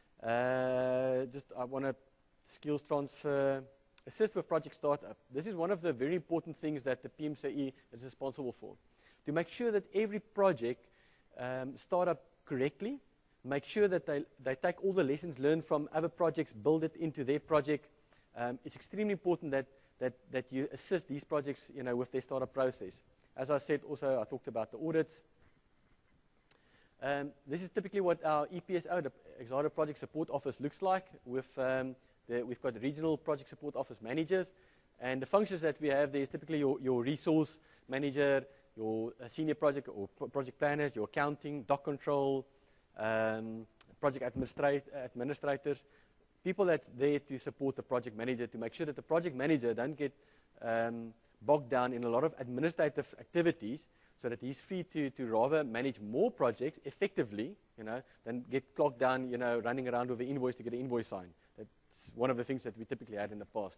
Uh, just I want to skills transfer, assist with project startup. This is one of the very important things that the P M C O E is responsible for. To make sure that every project um, start up correctly, make sure that they, they take all the lessons learned from other projects, build it into their project. Um, it's extremely important that, that, that you assist these projects, you know, with their startup process. As I said, also, I talked about the audits. Um, this is typically what our E P S O, the Exado Project Support Office, looks like. With, um, the, we've got the Regional Project Support Office managers. And the functions that we have there is typically your, your resource manager, your uh, senior project or pro project planners, your accounting, doc control, um, project administrat administrators, people that's there to support the project manager to make sure that the project manager don't get um, bogged down in a lot of administrative activities, so that he's free to, to rather manage more projects effectively, you know, than get clogged down, you know, running around with an invoice to get an invoice signed. That's one of the things that we typically had in the past.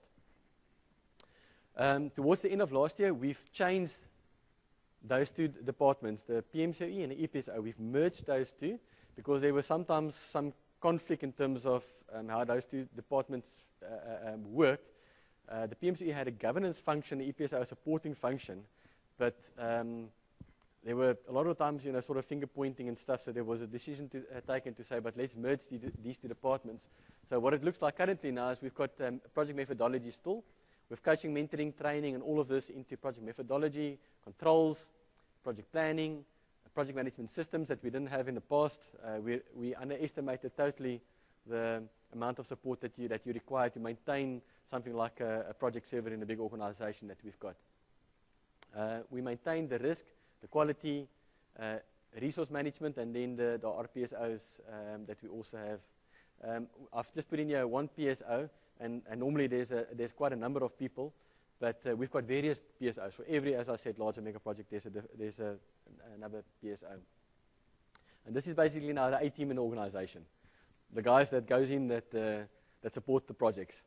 Um, towards the end of last year, we've changed those two departments, the P M C O E and the E P S O. We've merged those two because there was sometimes some conflict in terms of um, how those two departments uh, um, worked. Uh, the P M C O E had a governance function, the E P S O a supporting function, but um, there were a lot of times, you know, sort of finger pointing and stuff, so there was a decision to, uh, taken to say, but let's merge the, these two departments. So what it looks like currently now is we've got um, project methodology still, with coaching, mentoring, training, and all of this into project methodology, controls, project planning, project management systems that we didn't have in the past. Uh, we, we underestimated totally the amount of support that you, that you require to maintain something like a, a project server in a big organization that we've got. Uh, we maintain the risk, the quality, uh, resource management, and then the, the R P S Os um, that we also have. Um, I've just put in here one P S O, and, and normally there's, a, there's quite a number of people, but uh, we've got various P S Os. For every, as I said, larger mega project, there's, a, there's a, another P S O. And this is basically now the A-team in the organization, the guys that goes in that, uh, that support the projects.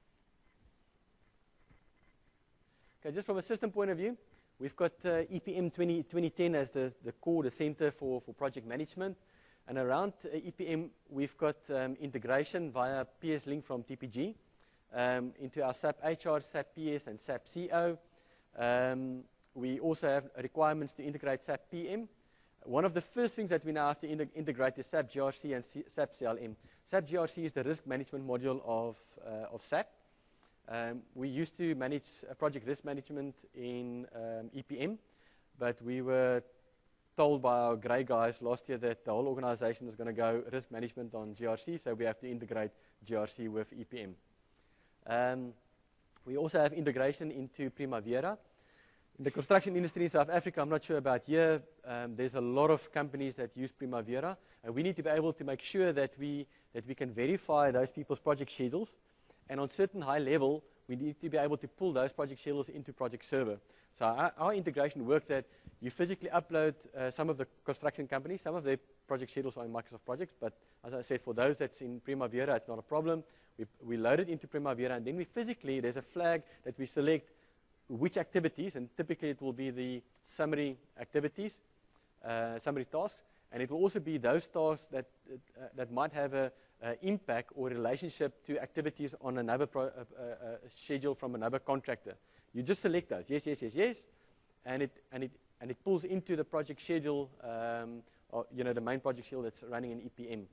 Okay, just from a system point of view, we've got uh, E P M twenty ten as the, the core, the center for, for project management. And around uh, E P M, we've got um, integration via P S Link from T P G um, into our SAP H R, SAP P S, and SAP C O. Um, we also have requirements to integrate SAP P M. One of the first things that we now have to in integrate is SAP G R C and C SAP C L M. SAP G R C is the risk management module of, uh, of SAP. Um, we used to manage uh, project risk management in um, E P M, but we were told by our grey guys last year that the whole organization is going to go risk management on G R C, so we have to integrate G R C with E P M. Um, we also have integration into Primavera. In the construction industry in South Africa, I'm not sure about here, um, there's a lot of companies that use Primavera, and we need to be able to make sure that we, that we can verify those people's project schedules. And on certain high level, we need to be able to pull those project schedules into Project Server. So our, our integration works that you physically upload uh, some of the construction companies, some of their project schedules are in Microsoft Projects, but as I said, for those that's in Primavera, it's not a problem. We, we load it into Primavera, and then we physically, there's a flag that we select which activities, and typically it will be the summary activities, uh, summary tasks, and it will also be those tasks that, uh, that might have a Uh, impact or relationship to activities on another pro, uh, uh, schedule from another contractor. You just select those, yes, yes, yes, yes, and it and it and it pulls into the project schedule, um, or you know the main project schedule that's running in E P M.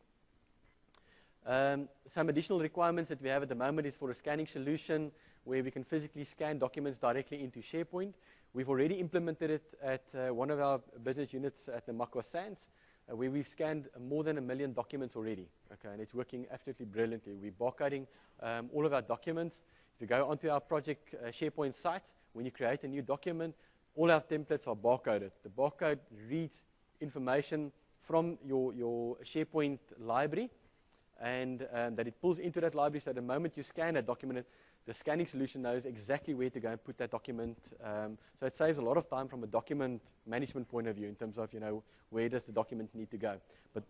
Um, some additional requirements that we have at the moment is for a scanning solution where we can physically scan documents directly into SharePoint. We've already implemented it at uh, one of our business units at the Makwa Sands, Uh, where we've scanned uh, more than a million documents already, okay, and it's working absolutely brilliantly. We're barcoding um, all of our documents. If you go onto our project uh, SharePoint site, when you create a new document, all our templates are barcoded. The barcode reads information from your, your SharePoint library, and um, that it pulls into that library, so the moment you scan that document, the scanning solution knows exactly where to go and put that document. Um, so it saves a lot of time from a document management point of view in terms of, you know, where does the document need to go. But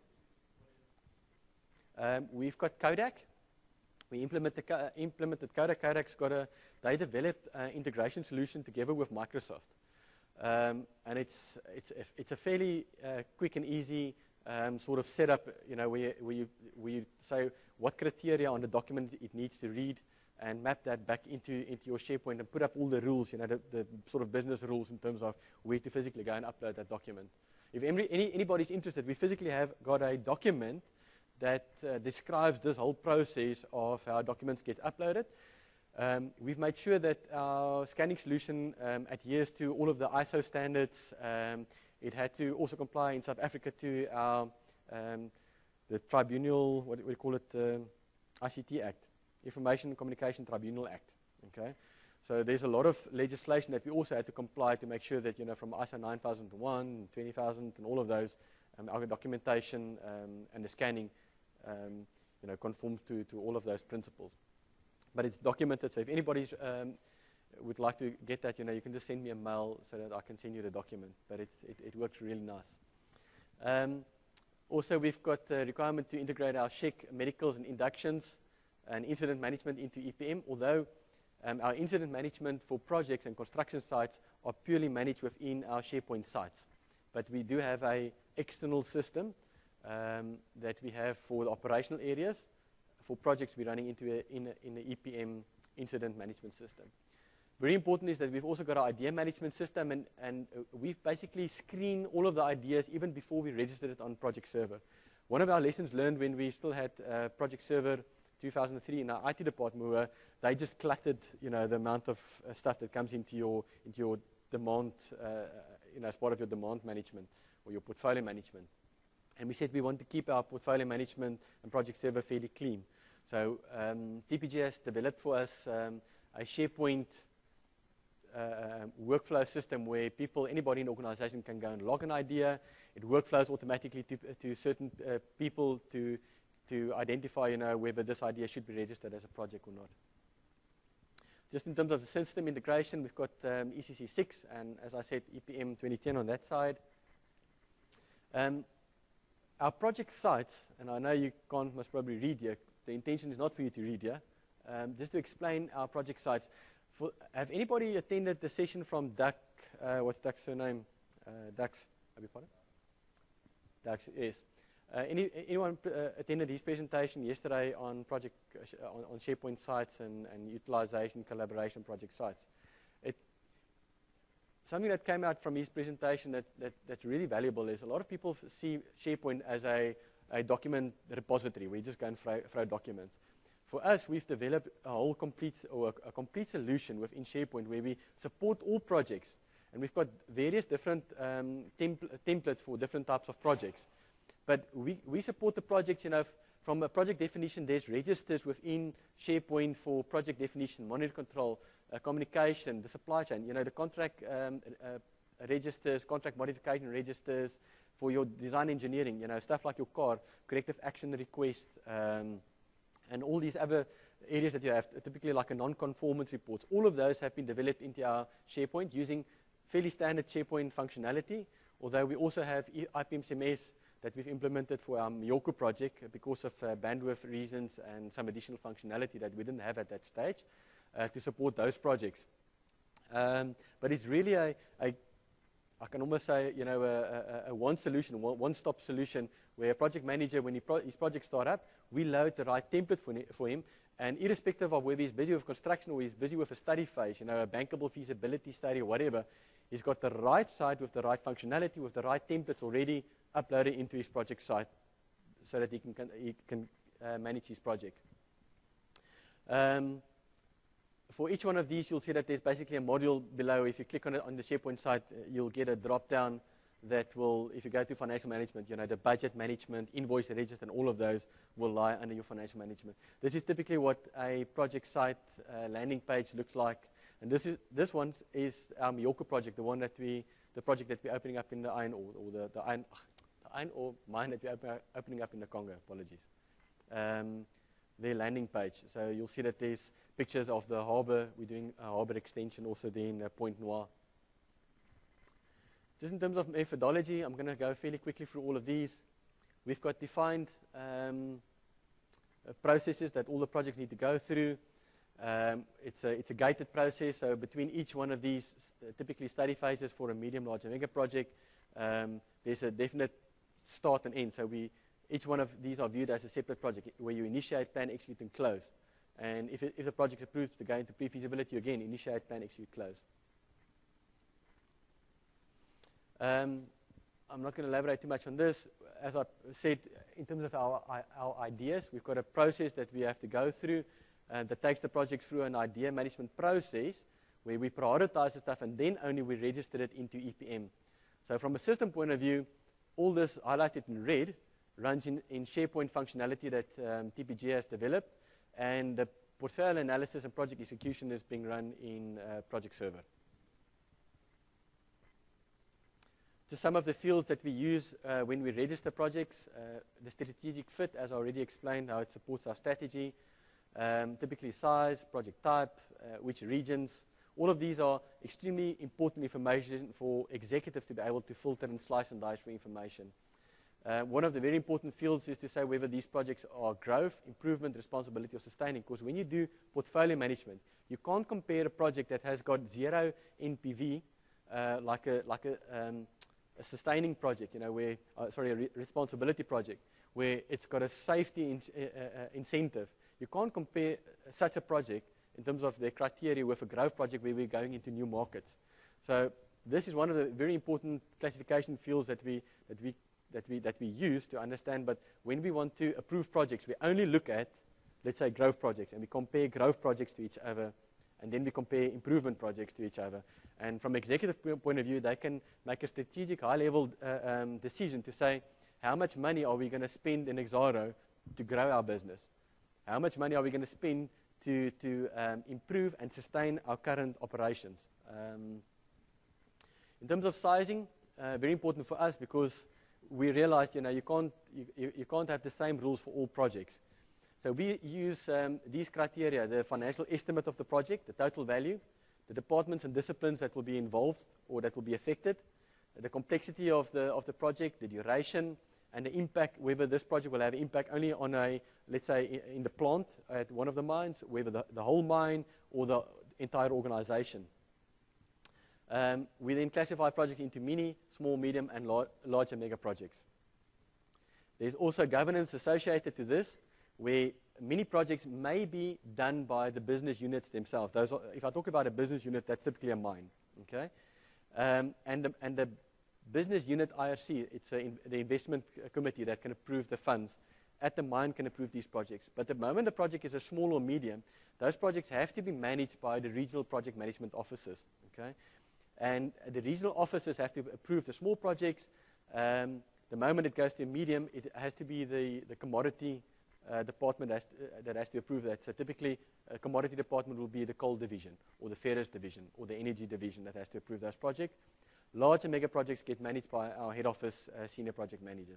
um, we've got Kodak. We implement the, uh, implemented Kodak. Kodak's got a, they developed an integration solution together with Microsoft. Um, and it's, it's, it's a fairly uh, quick and easy um, sort of setup, you know, where, where, you, where you say what criteria on the document it needs to read, and map that back into, into your SharePoint and put up all the rules, you know, the, the sort of business rules in terms of where to physically go and upload that document. If any, any, anybody's interested, we physically have got a document that uh, describes this whole process of how documents get uploaded. Um, we've made sure that our scanning solution um, adheres to all of the I S O standards. Um, it had to also comply in South Africa to our um, the Tribunal, what do we call it, um, I C T Act, Information and Communication Tribunal Act. Okay, so there's a lot of legislation that we also had to comply to make sure that, you know, from I S O nine thousand one, twenty thousand, and all of those, um, our documentation um, and the scanning, um, you know, conforms to, to all of those principles. But it's documented, so if anybody um, would like to get that, you know, you can just send me a mail so that I can send you the document. But it's, it, it works really nice. Um, also, we've got the requirement to integrate our S H E C medicals and inductions and incident management into E P M, although um, our incident management for projects and construction sites are purely managed within our SharePoint sites. But we do have an external system um, that we have for the operational areas. For projects, we're running into a, in, a, in the E P M incident management system. Very important is that we've also got our idea management system, and, and uh, we've basically screened all of the ideas even before we registered it on Project Server. One of our lessons learned when we still had uh, Project Server two thousand three in our I T department were they just cluttered, you know, the amount of uh, stuff that comes into your into your demand, uh, you know, as part of your demand management or your portfolio management. And we said we want to keep our portfolio management and Project Server fairly clean. So um, T P G has developed for us um, a SharePoint uh, um, workflow system where people, anybody in the organization can go and log an idea. It workflows automatically to, to certain uh, people to, to identify, you know, whether this idea should be registered as a project or not. Just in terms of the system integration, we've got um, E C C six and, as I said, E P M twenty ten on that side. Um, Our project sites, and I know you can't must probably read here, the intention is not for you to read here, um, just to explain our project sites. For, have anybody attended the session from Duck, uh, what's Duck's surname? Uh, Duck's, have you pardon? Duck's, yes. Uh, any, anyone uh, attended his presentation yesterday on project, uh, on, on SharePoint sites and, and utilization, collaboration project sites? It, Something that came out from his presentation that, that, that's really valuable is a lot of people see SharePoint as a, a document repository where you just go and throw, throw documents. For us, we've developed a whole complete, or a, a complete solution within SharePoint where we support all projects. And we've got various different um, templ templates for different types of projects. But we, we support the projects, you know, from a project definition, there's registers within SharePoint for project definition, monitor control, Uh, communication, the supply chain, you know, the contract um, uh, registers, contract modification registers for your design engineering, you know, stuff like your car, corrective action request, um, and all these other areas that you have, typically like a non-conformance reports. All of those have been developed into our SharePoint using fairly standard SharePoint functionality, although we also have I P M C M S that we've implemented for our Miyoko project because of uh, bandwidth reasons and some additional functionality that we didn't have at that stage. Uh, to support those projects. Um, but it's really a, a, I can almost say, you know, a, a, a one solution, one, one-stop solution where a project manager, when he pro his project start up, we load the right template for, for him, and irrespective of whether he's busy with construction or he's busy with a study phase, you know, a bankable feasibility study or whatever, he's got the right site with the right functionality, with the right templates already uploaded into his project site so that he can, can, he can uh, manage his project. Um, For each one of these, you'll see that there's basically a module below. If you click on it on the SharePoint site, uh, you'll get a drop-down that will, if you go to financial management, you know, the budget management, invoice register, and all of those will lie under your financial management. This is typically what a project site uh, landing page looks like. And this is this one is our Miyoko project, the one that we, the project that we're opening up in the iron ore, or the, the iron, the iron ore mine that we're open, opening up in the Congo. Apologies. Um, their landing page. So you'll see that there's pictures of the harbor. We're doing a harbor extension also there in uh, Point Noir. Just in terms of methodology, I'm going to go fairly quickly through all of these. We've got defined um, uh, processes that all the projects need to go through. Um, it's, a, it's a gated process, so between each one of these, uh, typically study phases for a medium, large, and mega project, um, there's a definite start and end. So we, each one of these are viewed as a separate project where you initiate, plan, execute, and close. And if, it, if the project is approved to go into pre-feasibility, again, initiate, plan, execute, close. Um, I'm not going to elaborate too much on this. As I said, in terms of our, our ideas, we've got a process that we have to go through uh, that takes the project through an idea management process where we prioritize the stuff and then only we register it into E P M. So from a system point of view, all this highlighted in red runs in, in SharePoint functionality that um, T P G has developed, and the portfolio analysis and project execution is being run in uh, Project Server. So some of the fields that we use uh, when we register projects, uh, the strategic fit, as I already explained, how it supports our strategy, um, typically size, project type, uh, which regions. All of these are extremely important information for executives to be able to filter and slice and dice for information. Uh, one of the very important fields is to say whether these projects are growth, improvement, responsibility, or sustaining. Because when you do portfolio management, you can't compare a project that has got zero N P V, uh, like a like a, um, a sustaining project, you know, where uh, sorry, a re responsibility project, where it's got a safety in, uh, uh, incentive. You can't compare such a project in terms of their criteria with a growth project where we're going into new markets. So this is one of the very important classification fields that we that we that we that we use to understand. But when we want to approve projects, we only look at, let's say, growth projects, and we compare growth projects to each other, and then we compare improvement projects to each other. And from executive point of view, they can make a strategic high-level uh, um, decision to say, how much money are we going to spend in Exxaro to grow our business? How much money are we going to spend to, to um, improve and sustain our current operations? Um, in terms of sizing, uh, very important for us because we realized, you know, you can't, you, you can't have the same rules for all projects. So we use um, these criteria, the financial estimate of the project, the total value, the departments and disciplines that will be involved or that will be affected, the complexity of the, of the project, the duration, and the impact, whether this project will have impact only on a, let's say, in the plant at one of the mines, whether the, the whole mine or the entire organization. Um, we then classify projects into mini, small, medium, and lar larger mega projects. There's also governance associated to this, where many projects may be done by the business units themselves. Those are, if I talk about a business unit, that's typically a mine. Okay, um, and the, and the business unit I R C, it's a in, the investment committee that can approve the funds. At the mine can approve these projects. But the moment the project is a small or medium, those projects have to be managed by the regional project management officers. Okay. And the regional officers have to approve the small projects. Um, the moment it goes to a medium, it has to be the, the commodity uh, department has to, uh, that has to approve that. So typically, a commodity department will be the coal division, or the ferrous division, or the energy division that has to approve those projects. Large and mega projects get managed by our head office uh, senior project managers.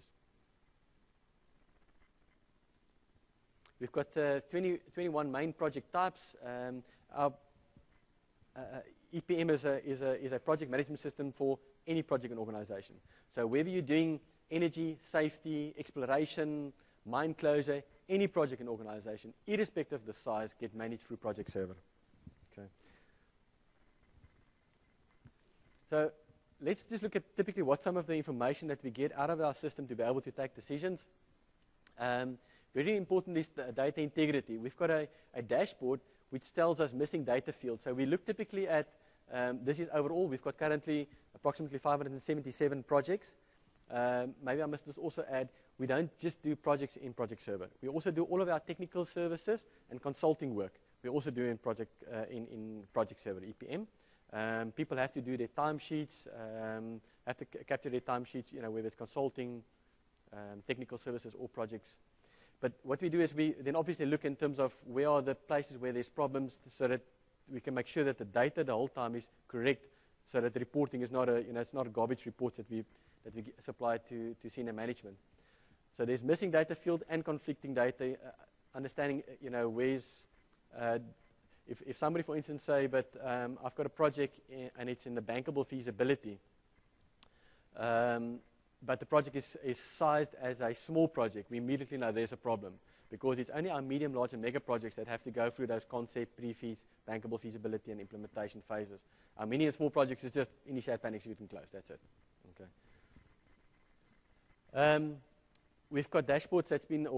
We've got uh, twenty, twenty-one main project types. Um, our uh, E P M is a, is, a, is a project management system for any project and organization. So whether you're doing energy, safety, exploration, mine closure, any project and organization, irrespective of the size, get managed through Project Server. Okay. So let's just look at typically what some of the information that we get out of our system to be able to take decisions. Um, very important is the data integrity. We've got a, a dashboard which tells us missing data fields. So we look typically at, um, this is overall, we've got currently approximately five hundred seventy-seven projects. Um, maybe I must just also add, we don't just do projects in Project Server. We also do all of our technical services and consulting work. We also do in Project, uh, in, in Project Server, E P M. Um, people have to do their timesheets, um, have to capture their timesheets, you know, whether it's consulting, um, technical services or projects. But what we do is we then obviously look in terms of where are the places where there's problems so that we can make sure that the data the whole time is correct so that the reporting is not a, you know, it's not a garbage reports that we, that we supply to, to senior management. So there's missing data field and conflicting data, uh, understanding, you know, where's, uh, if, if somebody, for instance, say, but um, I've got a project in, and it's in the bankable feasibility, um, but the project is, is sized as a small project, we immediately know there's a problem because it's only our medium, large, and mega projects that have to go through those concept, pre-feas, bankable feasibility, and implementation phases. Our mini and small projects is just initiate, plan, execute, and close. That's it. Okay. Um, we've got dashboards that's been, or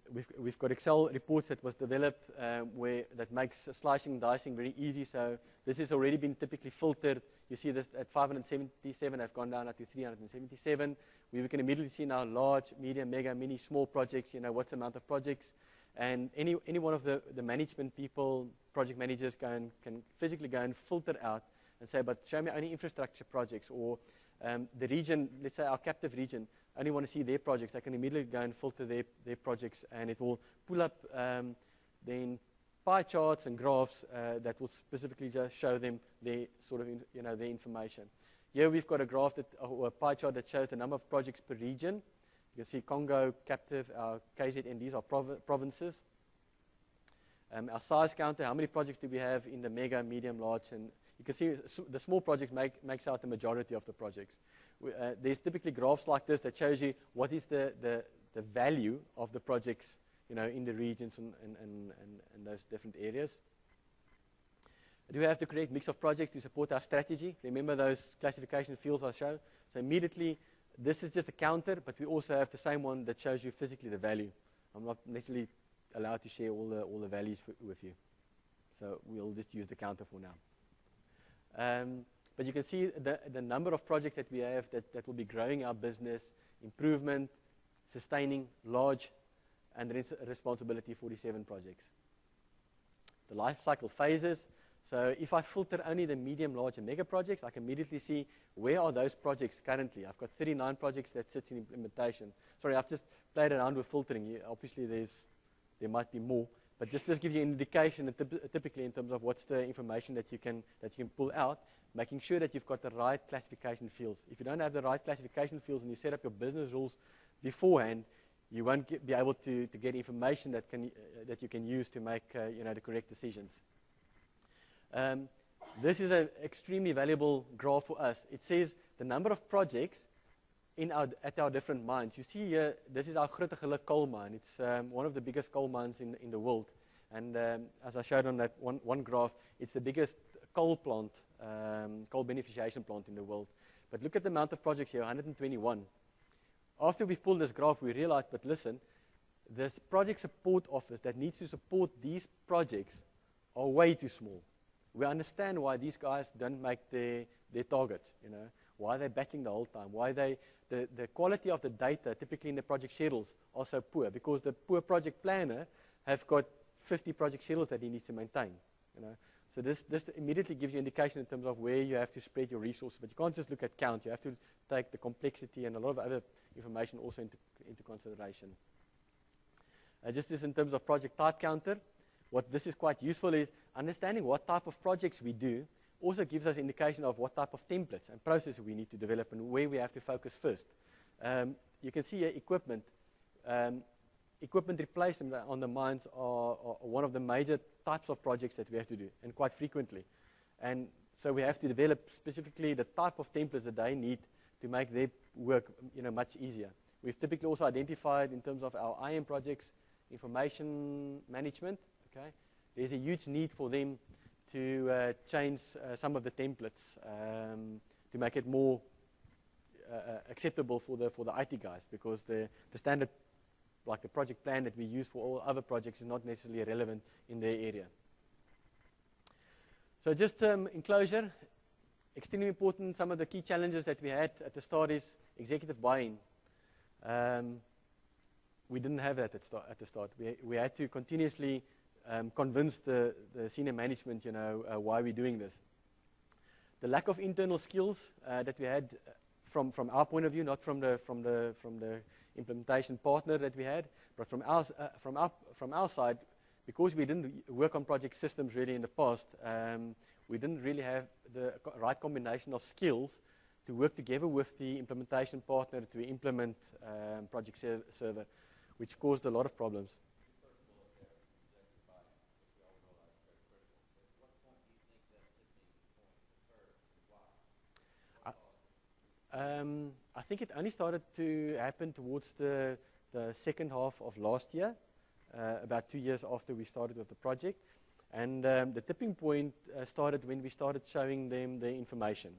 we've, we've got Excel reports that was developed um, where that makes slicing and dicing very easy. So this has already been typically filtered. You see this at five hundred seventy-seven, I've gone down to three hundred seventy-seven. We can immediately see now large, medium, mega, mini, small projects, you know, what's the amount of projects. And any, any one of the, the management people, project managers go and, can physically go and filter out and say, but show me only infrastructure projects, or um, the region, let's say our captive region, only want to see their projects. They can immediately go and filter their, their projects, and it will pull up um, then pie charts and graphs uh, that will specifically just show them their sort of, in, you know, their information. Here we've got a graph that, or a pie chart that shows the number of projects per region. You can see Congo, captive, our K Z N, these are prov provinces. Um, our size counter, how many projects do we have in the mega, medium, large, and you can see the small project make, makes out the majority of the projects. We, uh, there's typically graphs like this that shows you what is the, the, the value of the projects, you know, in the regions and, and, and, and, and those different areas. Do we have to create a mix of projects to support our strategy? Remember those classification fields I showed? So immediately, this is just a counter, but we also have the same one that shows you physically the value. I'm not necessarily allowed to share all the, all the values with you. So we'll just use the counter for now. Um, but you can see the, the number of projects that we have that, that will be growing our business, improvement, sustaining, large, and res responsibility, forty-seven projects. The life cycle phases. So if I filter only the medium, large, and mega projects, I can immediately see where are those projects currently. I've got thirty-nine projects that sits in implementation. Sorry, I've just played around with filtering. Obviously, there's, there might be more. But just to give you an indication, typically in terms of what's the information that you can that you can pull out, making sure that you've got the right classification fields. If you don't have the right classification fields and you set up your business rules beforehand, you won't get, be able to, to get information that can uh, that you can use to make uh, you know the correct decisions. Um, this is an extremely valuable graph for us. It says the number of projects in our, at our different mines. You see here, this is our Grootegeluk coal mine. It's um, one of the biggest coal mines in, in the world. And um, as I showed on that one, one graph, it's the biggest coal plant, um, coal beneficiation plant in the world. But look at the amount of projects here, one hundred twenty-one. After we've pulled this graph, we realized, but listen, this project support office that needs to support these projects are way too small. We understand why these guys don't make their, their targets, you know, why they're battling the whole time, why they, the, the quality of the data, typically in the project schedules, are so poor, because the poor project planner have got fifty project schedules that he needs to maintain, you know. So this, this immediately gives you indication in terms of where you have to spread your resources, but you can't just look at count, you have to take the complexity and a lot of other information also into, into consideration. Uh, just this in terms of project type counter, what this is quite useful is understanding what type of projects we do also gives us indication of what type of templates and processes we need to develop and where we have to focus first. Um, you can see here equipment. Um, equipment replacement on the mines are, are one of the major types of projects that we have to do, and quite frequently. And so we have to develop specifically the type of templates that they need to make their work, you know, much easier. We've typically also identified in terms of our I M projects, information management. Okay, there's a huge need for them to uh, change uh, some of the templates um, to make it more uh, uh, acceptable for the for the I T guys, because the the standard, like the project plan that we use for all other projects, is not necessarily relevant in their area. So just um, in closure, extremely important. Some of the key challenges that we had at the start is executive buy-in. Um, we didn't have that at, start, at the start. We we had to continuously Um, convince the, the senior management, you know, uh, why we're doing this. The lack of internal skills uh, that we had from, from our point of view, not from the, from, the, from the implementation partner that we had, but from our, uh, from, our, from our side, because we didn't work on project systems really in the past, um, we didn't really have the co right combination of skills to work together with the implementation partner to implement um, project ser server, which caused a lot of problems. Um, I think it only started to happen towards the, the second half of last year, uh, about two years after we started with the project. And um, the tipping point uh, started when we started showing them the information.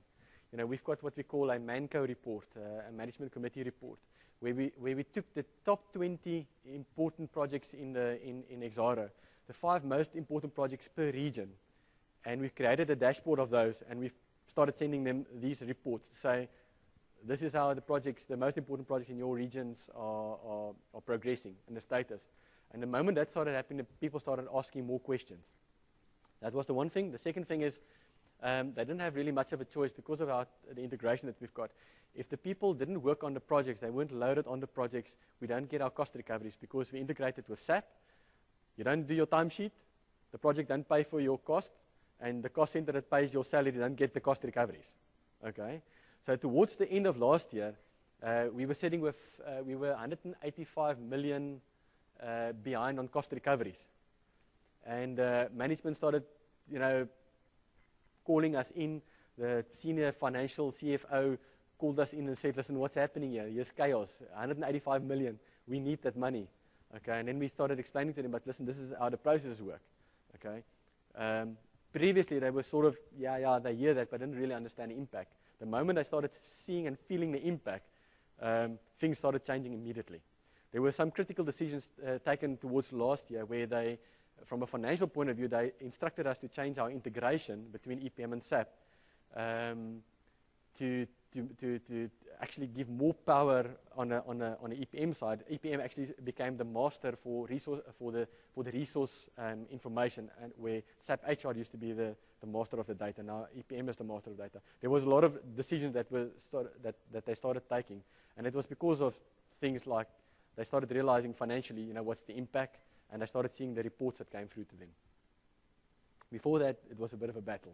you know, we've got what we call a MANCO report, uh, a management committee report, where we where we took the top twenty important projects in the in in Exxaro, the five most important projects per region, and we've created a dashboard of those, and we've started sending them these reports to say, this is how the projects, the most important projects in your regions are are, are progressing and the status. And the moment that started happening, people started asking more questions. That was the one thing. The second thing is, um, they didn't have really much of a choice because of our, the integration that we've got. If the people didn't work on the projects, they weren't loaded on the projects, we don't get our cost recoveries because we integrated with S A P. You don't do your timesheet, the project don't pay for your cost, and the cost center that pays your salary don't get the cost recoveries. Okay? So towards the end of last year, uh, we were sitting with, uh, we were one hundred eighty-five million uh, behind on cost recoveries. And uh, management started, you know, calling us in. The senior financial C F O called us in and said, listen, what's happening here? Here's chaos, one hundred eighty-five million. We need that money. Okay, and then we started explaining to them, but listen, this is how the processes work. Okay. Um, previously, they were sort of, yeah, yeah, they hear that, but didn't really understand the impact. The moment they started seeing and feeling the impact, um, things started changing immediately. There were some critical decisions uh, taken towards last year where they, from a financial point of view, they instructed us to change our integration between E P M and S A P um, to, to, to, to actually give more power on a, on a, on the E P M side. E P M actually became the master for resource for the for the resource um, information, and where S A P H R used to be the, the master of the data. Now E P M is the master of data. There was a lot of decisions that were start, that that they started taking, and it was because of things like they started realizing financially, you know, what's the impact, and they started seeing the reports that came through to them. Before that, it was a bit of a battle.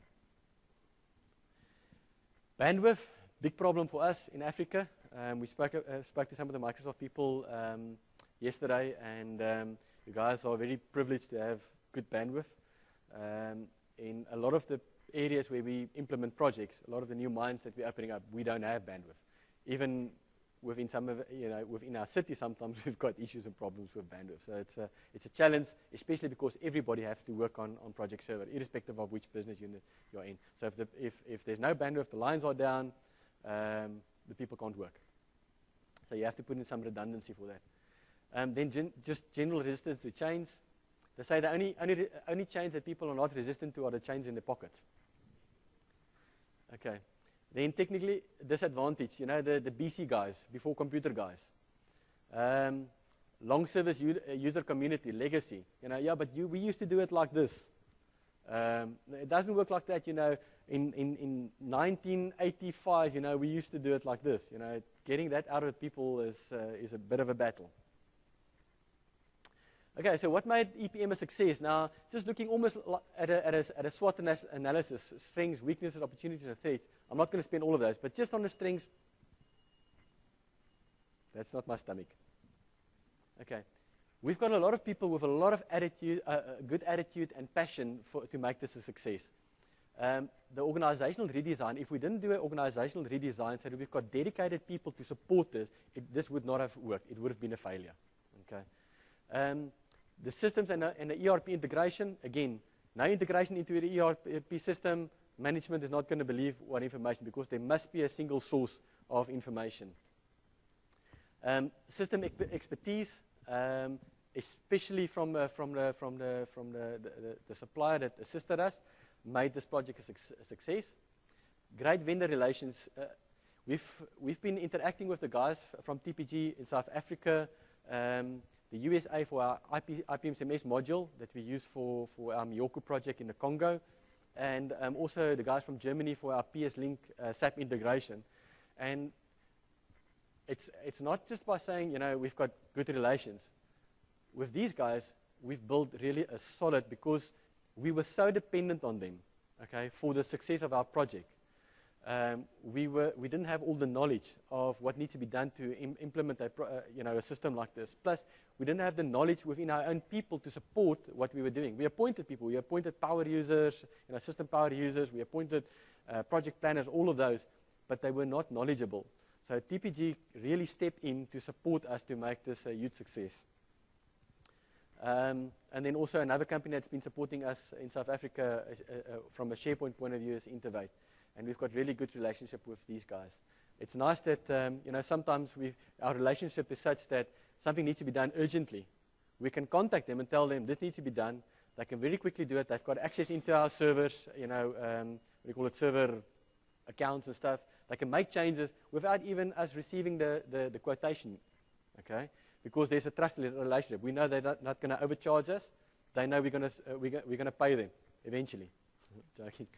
Bandwidth, big problem for us in Africa. Um, we spoke, uh, spoke to some of the Microsoft people um, yesterday, and um, you guys are very privileged to have good bandwidth. Um, in a lot of the areas where we implement projects, a lot of the new mines that we're opening up, we don't have bandwidth. Even within some of, you know, within our city, sometimes we've got issues and problems with bandwidth. So it's a, it's a challenge, especially because everybody has to work on, on Project Server, irrespective of which business unit you're in. So if, the, if, if there's no bandwidth, the lines are down, um, the people can't work. So you have to put in some redundancy for that. Um, then gen just general resistance to change. They say the only, only, only change that people are not resistant to are the change in their pockets. Okay. Then technically, disadvantage, you know, the, the B C guys, before computer guys. Um, long service user community, legacy. You know, yeah, but you, we used to do it like this. Um, it doesn't work like that, you know. In, in, in nineteen eighty-five, you know, we used to do it like this. You know, getting that out of people is, uh, is a bit of a battle. Okay, so what made E P M a success? Now, just looking almost at a, at a, at a SWOT analysis, strengths, weaknesses, opportunities, and threats. I'm not going to spend all of those, but just on the strengths, that's not my stomach. Okay, we've got a lot of people with a lot of attitude, uh, a good attitude and passion for, to make this a success. Um, the organizational redesign, if we didn't do an organizational redesign so that we've got dedicated people to support this, it, this would not have worked. It would have been a failure. Okay. Um, the systems and the, and the E R P integration, again, no integration into the E R P system, management is not going to believe what information because there must be a single source of information. Um, system expertise, um, especially from, uh, from, the, from, the, from the, the, the supplier that assisted us, made this project a, su a success. Great vendor relations. Uh, we've, we've been interacting with the guys from T P G in South Africa, um, the U S A for our I P, I P M C M S module that we use for, for our Miyoko project in the Congo, and um, also the guys from Germany for our P S Link uh, S A P integration. And it's, it's not just by saying, you know, we've got good relations. With these guys, we've built really a solid, because we were so dependent on them, okay, for the success of our project. Um, we, were, we didn't have all the knowledge of what needs to be done to im implement a, pro uh, you know, a system like this. Plus, we didn't have the knowledge within our own people to support what we were doing. We appointed people. We appointed power users, you know, system power users. We appointed uh, project planners, all of those, but they were not knowledgeable. So T P G really stepped in to support us to make this a huge success. Um, and then also another company that's been supporting us in South Africa uh, uh, from a SharePoint point of view is Intervate. and we've got really good relationship with these guys. It's nice that, um, you know, sometimes we our relationship is such that something needs to be done urgently. We can contact them and tell them this needs to be done. They can very quickly do it. They've got access into our servers, you know, um, we call it server accounts and stuff. They can make changes without even us receiving the, the, the quotation, okay? Because there's a trusted relationship. We know they're not, not going to overcharge us. They know we're going to uh, we're, we're going to pay them eventually. Joking.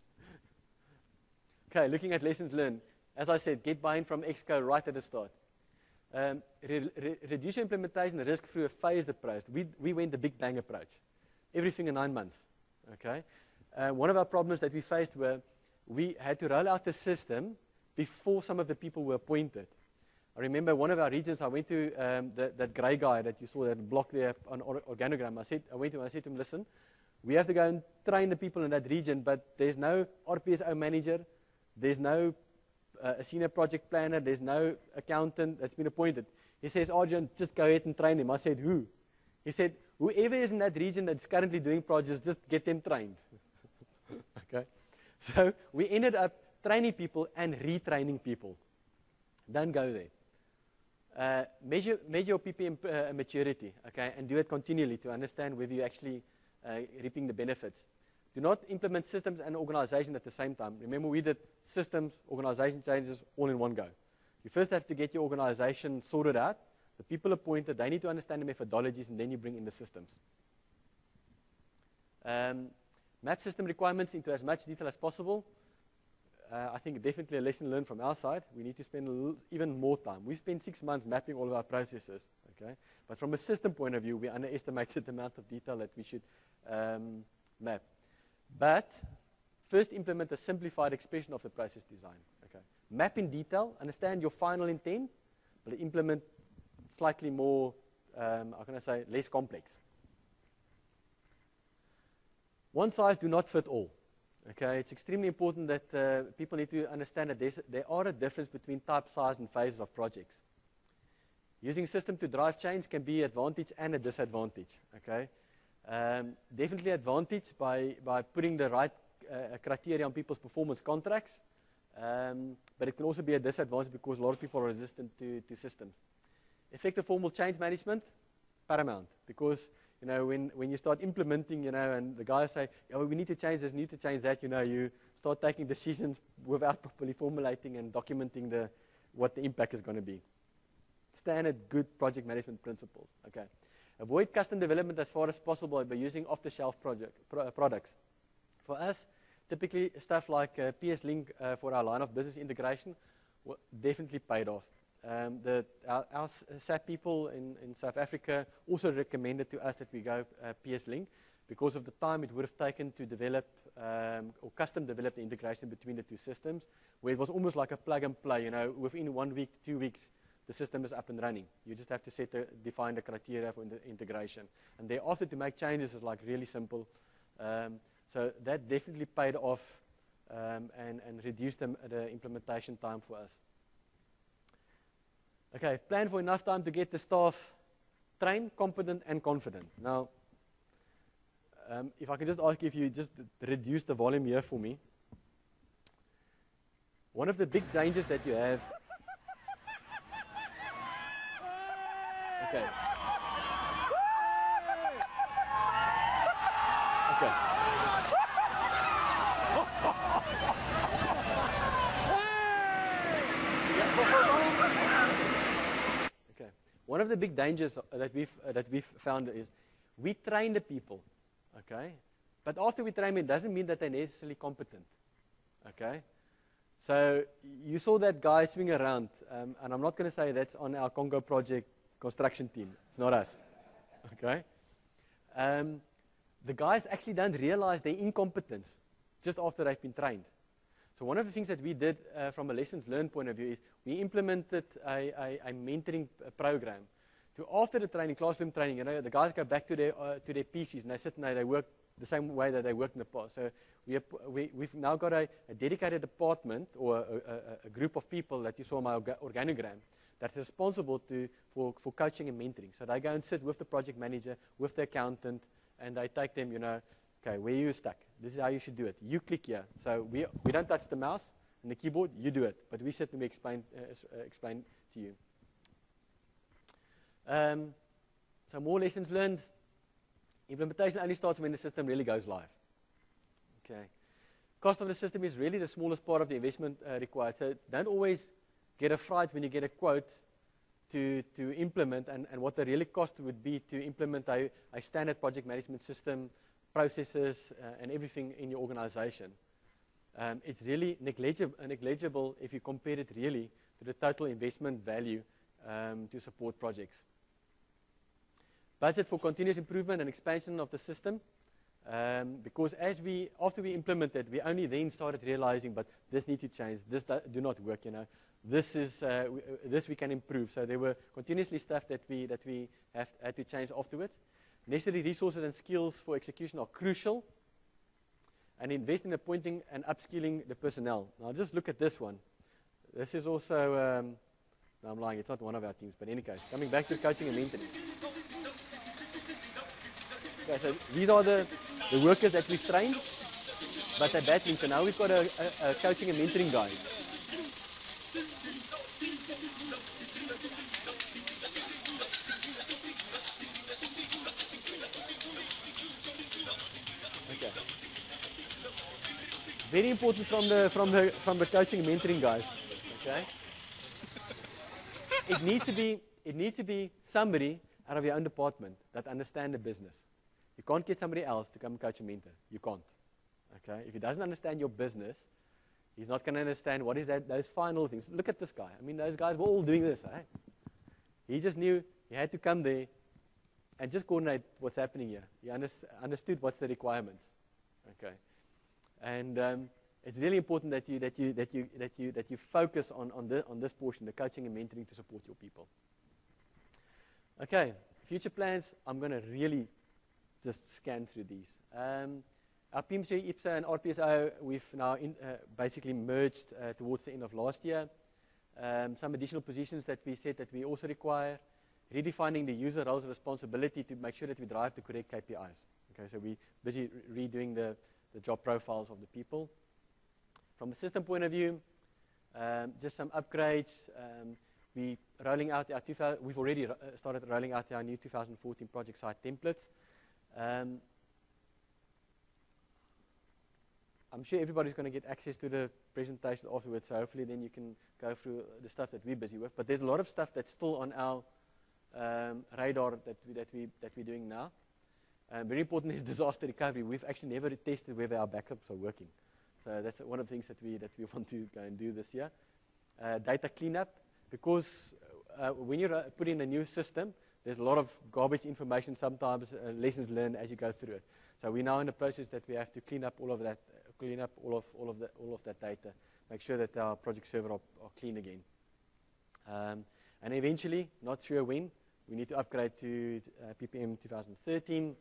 Okay, looking at lessons learned. As I said, get buy-in from Exco right at the start. Um, re re reduce your implementation risk through a phased approach. We, we went the big bang approach. Everything in nine months. Okay. Uh, one of our problems that we faced were we had to roll out the system before some of the people were appointed. I remember one of our regions, I went to um, the, that grey guy that you saw, that block there on or organogram. I said, I went to him, I said to him, listen, we have to go and train the people in that region, but there's no R P S O manager, there's no uh, a senior project planner, there's no accountant that's been appointed. He says, Arjun, just go ahead and train him. I said, who? He said, whoever is in that region that's currently doing projects, just get them trained. Okay? So we ended up training people and retraining people. Don't go there. Uh, measure, measure your P P M uh, maturity, okay, and do it continually to understand whether you're actually uh, reaping the benefits. Do not implement systems and organization at the same time. Remember, we did systems, organization changes all in one go. You first have to get your organization sorted out, the people appointed, they need to understand the methodologies, and then you bring in the systems. Um, map system requirements into as much detail as possible. Uh, I think definitely a lesson learned from our side. We need to spend a little, even more time. We spent six months mapping all of our processes, okay? But from a system point of view, we underestimated the amount of detail that we should um, map. But first implement a simplified expression of the process design, okay? Map in detail, understand your final intent, but implement slightly more, um, how can I say, less complex. One size do not fit all. Okay, it's extremely important that uh, people need to understand that there are a difference between type, size, and phases of projects. Using system to drive change can be an advantage and a disadvantage. Okay, um, definitely advantage by by putting the right uh, criteria on people's performance contracts, um, but it can also be a disadvantage because a lot of people are resistant to to systems. Effective formal change management, paramount, because you know, when, when you start implementing, you know, and the guys say, oh, we need to change this, need to change that, you know, you start taking decisions without properly formulating and documenting the, what the impact is going to be. Standard good project management principles, okay. Avoid custom development as far as possible by using off-the-shelf project, pro, uh, products. For us, typically stuff like uh, P S Link uh, for our line of business integration well, definitely paid off. Um, the, our, our S A P people in, in South Africa also recommended to us that we go uh, P S Link because of the time it would have taken to develop um, or custom develop the integration between the two systems, where it was almost like a plug and play. You know, within one week, two weeks, the system is up and running. You just have to set the, define the criteria for the integration, and thereafter to make changes is like really simple. Um, so that definitely paid off um, and, and reduced the, the implementation time for us. Okay, plan for enough time to get the staff trained, competent, and confident. Now, um, if I can just ask if you just reduce the volume here for me. One of the big dangers that you have. Okay. Okay. One of the big dangers that we've, uh, that we've found is we train the people, okay? But after we train them, it doesn't mean that they're necessarily competent, okay? So you saw that guy swing around, um, and I'm not going to say that's on our Congo project construction team. It's not us, okay? Um, the guys actually don't realize their incompetence just after they've been trained. So one of the things that we did uh, from a lessons learned point of view is we implemented a, a, a mentoring program. To after the training, classroom training, you know, the guys go back to their uh, to their P Cs and they sit and they, they work the same way that they worked in the past. So we, have, we we've now got a, a dedicated department or a, a, a group of people that you saw in my organogram that's responsible to for for coaching and mentoring. So they go and sit with the project manager, with the accountant, and they take them, you know, okay, where are you stuck? This is how you should do it. You click here. So we, we don't touch the mouse and the keyboard. You do it. But we sit and we explain, uh, uh, explain to you. Um, so more lessons learned. Implementation only starts when the system really goes live. Okay. Cost of the system is really the smallest part of the investment uh, required. So don't always get a fright when you get a quote to, to implement and, and what the really cost would be to implement a, a standard project management system, processes, uh, and everything in your organization. Um, it's really negligible, negligible if you compare it really to the total investment value um, to support projects. Budget for continuous improvement and expansion of the system. Um, because as we, after we implemented, we only then started realizing, but this needs to change, this do, do not work, you know. This is, uh, w this we can improve. So there were continuously stuff that we, that we have had to change afterwards. Necessary resources and skills for execution are crucial. And invest in appointing and upskilling the personnel. Now just look at this one. This is also, um, no, I'm lying, it's not one of our teams, but in any case, coming back to coaching and mentoring. Okay, so these are the, the workers that we've trained, but they're battling. So now we've got a, a, a coaching and mentoring guy. Okay. Very important from the from the from the coaching and mentoring guys. Okay. It needs to be it needs to be somebody out of your own department that understands the business. You can't get somebody else to come coach and mentor. You can't. Okay? If he doesn't understand your business, he's not going to understand what is that, those final things. Look at this guy. I mean, those guys were all doing this. Eh? He just knew he had to come there and just coordinate what's happening here. He under, understood what's the requirements. Okay? And um, it's really important that you that you that you that you that you focus on on, the, on this portion, the coaching and mentoring to support your people. Okay, future plans. I'm going to really just scan through these. Um, our P M C, I P S A, and R P S O, we've now in, uh, basically merged uh, towards the end of last year. Um, some additional positions that we said that we also require. Redefining the user roles and responsibility to make sure that we drive the correct K P Is. Okay, so we're busy re redoing the, the job profiles of the people. From a system point of view, um, just some upgrades. Um, we rolling out our two thousand, we've already ro started rolling out our new two thousand fourteen project site templates. Um, I'm sure everybody's going to get access to the presentation afterwards, so hopefully then you can go through the stuff that we're busy with. But there's a lot of stuff that's still on our um, radar that, we, that, we, that we're doing now. Um, very important is disaster recovery. We've actually never tested whether our backups are working. So that's one of the things that we, that we want to go and do this year. Uh, data cleanup, because uh, when you put in a new system, there's a lot of garbage information, sometimes uh, lessons learned as you go through it. So we're now in the process that we have to clean up all of that, uh, clean up all of all of the all of that data, make sure that our project server are, are clean again. Um, and eventually, not sure when, we need to upgrade to uh, P P M twenty thirteen.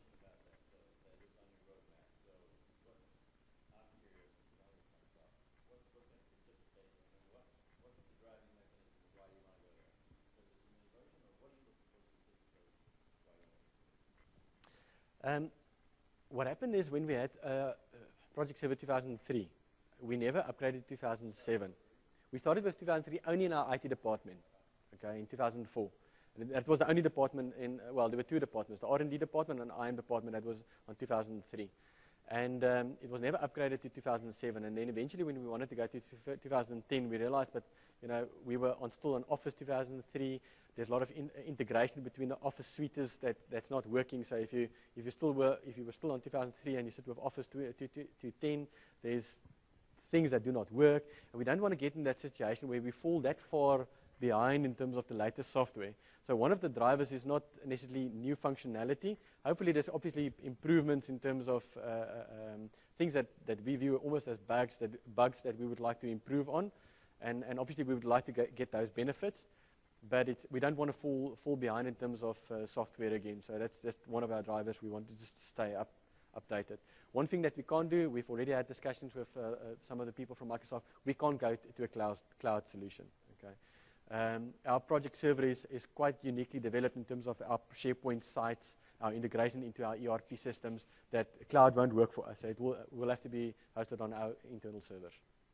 Um, what happened is when we had uh, Project Server two thousand three, we never upgraded two thousand seven. We started with two thousand three only in our I T department, okay, in two thousand four. And that was the only department in, uh, well, there were two departments, the R and D department and I M department, that was on two thousand three. And um, it was never upgraded to two thousand seven. And then eventually when we wanted to go to two thousand ten, we realized that, you know, we were on still on Office two thousand three. There's a lot of in, uh, integration between the Office suites that, that's not working. So if you if you still were if you were still on two thousand three and you sit with Office two thousand ten, there's things that do not work. And we don't want to get in that situation where we fall that far behind in terms of the latest software. So one of the drivers is not necessarily new functionality. Hopefully there's obviously improvements in terms of uh, um, things that, that we view almost as bugs that, bugs that we would like to improve on. And, and obviously we would like to get, get those benefits. But it's, we don't want to fall, fall behind in terms of uh, software again. So that's just one of our drivers. We want to just stay up, updated. One thing that we can't do, we've already had discussions with uh, uh, some of the people from Microsoft, we can't go to a cloud, cloud solution. Okay. Um, our project server is, is quite uniquely developed in terms of our SharePoint sites, our integration into our E R P systems, that cloud won't work for us. So it will, will have to be hosted on our internal servers.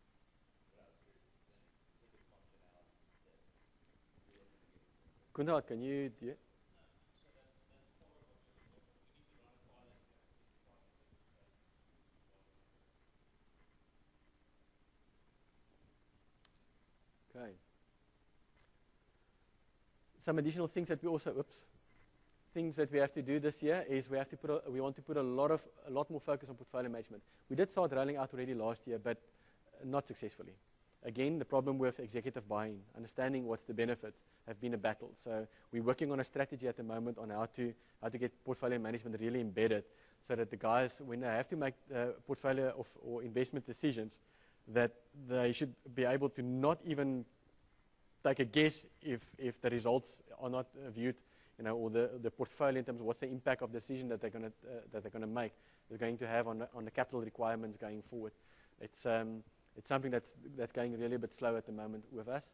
Kunrad, can you do it? Okay. Some additional things that we also, oops, things that we have to do this year is we have to put, a, we want to put a lot of, a lot more focus on portfolio management. We did start rolling out already last year, but not successfully. Again, the problem with executive buy-in, understanding what's the benefits, have been a battle. So we're working on a strategy at the moment on how to how to get portfolio management really embedded, so that the guys, when they have to make uh, portfolio of, or investment decisions, that they should be able to not even take a guess if if the results are not uh, viewed, you know, or the the portfolio in terms of what's the impact of the decision that they're going to uh, that they're going to make is going to have on the, on the capital requirements going forward. It's um. It's something that's, that's going really a bit slow at the moment with us.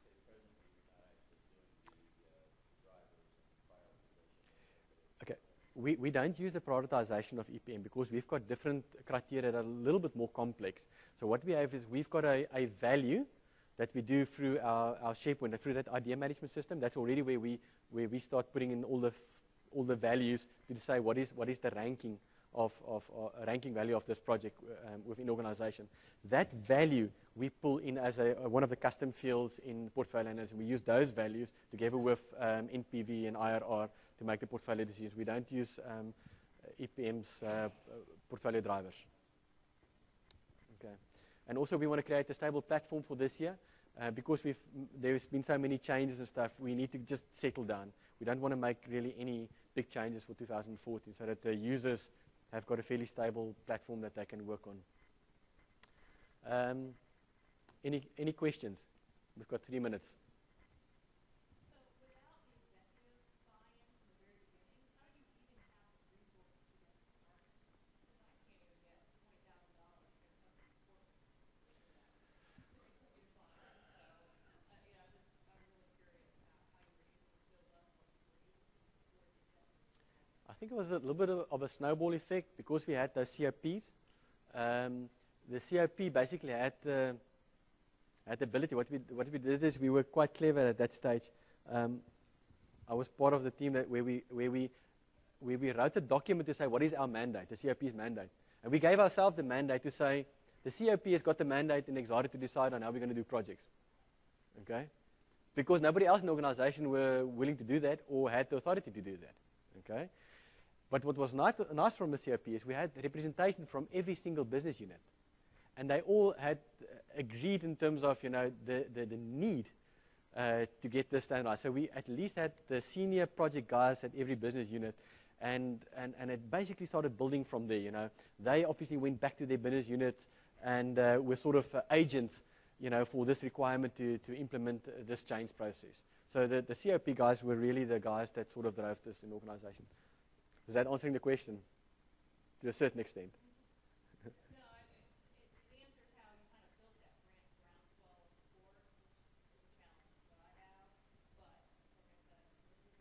Okay, we, we don't use the prioritization of E P M because we've got different criteria that are a little bit more complex. So what we have is we've got a, a value that we do through our, our SharePoint, through that idea management system. That's already where we, where we start putting in all the, f all the values to say what is, what is the ranking of, of uh, ranking value of this project um, within organization. That value we pull in as a, uh, one of the custom fields in portfolio analysis. We use those values together with um, N P V and I R R to make the portfolio decisions. We don't use um, E P M's uh, portfolio drivers. Okay. And also we want to create a stable platform for this year uh, because we've, there's been so many changes and stuff. We need to just settle down. We don't want to make really any big changes for two thousand fourteen so that the users have got a fairly stable platform that they can work on. Um, any, any questions? We've got three minutes. I think it was a little bit of, of a snowball effect because we had those C O Ps. Um, the C O P basically had the, had the ability. What we, what we did is we were quite clever at that stage. Um, I was part of the team that where we, where, we, where we wrote a document to say what is our mandate, the C O P's mandate. And we gave ourselves the mandate to say the C O P has got the mandate in Exari to decide on how we're going to do projects. Okay? Because nobody else in the organization were willing to do that or had the authority to do that. Okay? But what was nice, nice from the C O P is we had representation from every single business unit. And they all had uh, agreed in terms of, you know, the, the, the need uh, to get this standardized. So we at least had the senior project guys at every business unit. And, and, and it basically started building from there, you know. They obviously went back to their business units and uh, were sort of uh, agents, you know, for this requirement to, to implement uh, this change process. So the, the C O P guys were really the guys that sort of drove this in the organization. Is that answering the question to a certain extent? No, I, it, it answers how you kind of built that brand groundswell of support, which is a challenge that I have. But, like I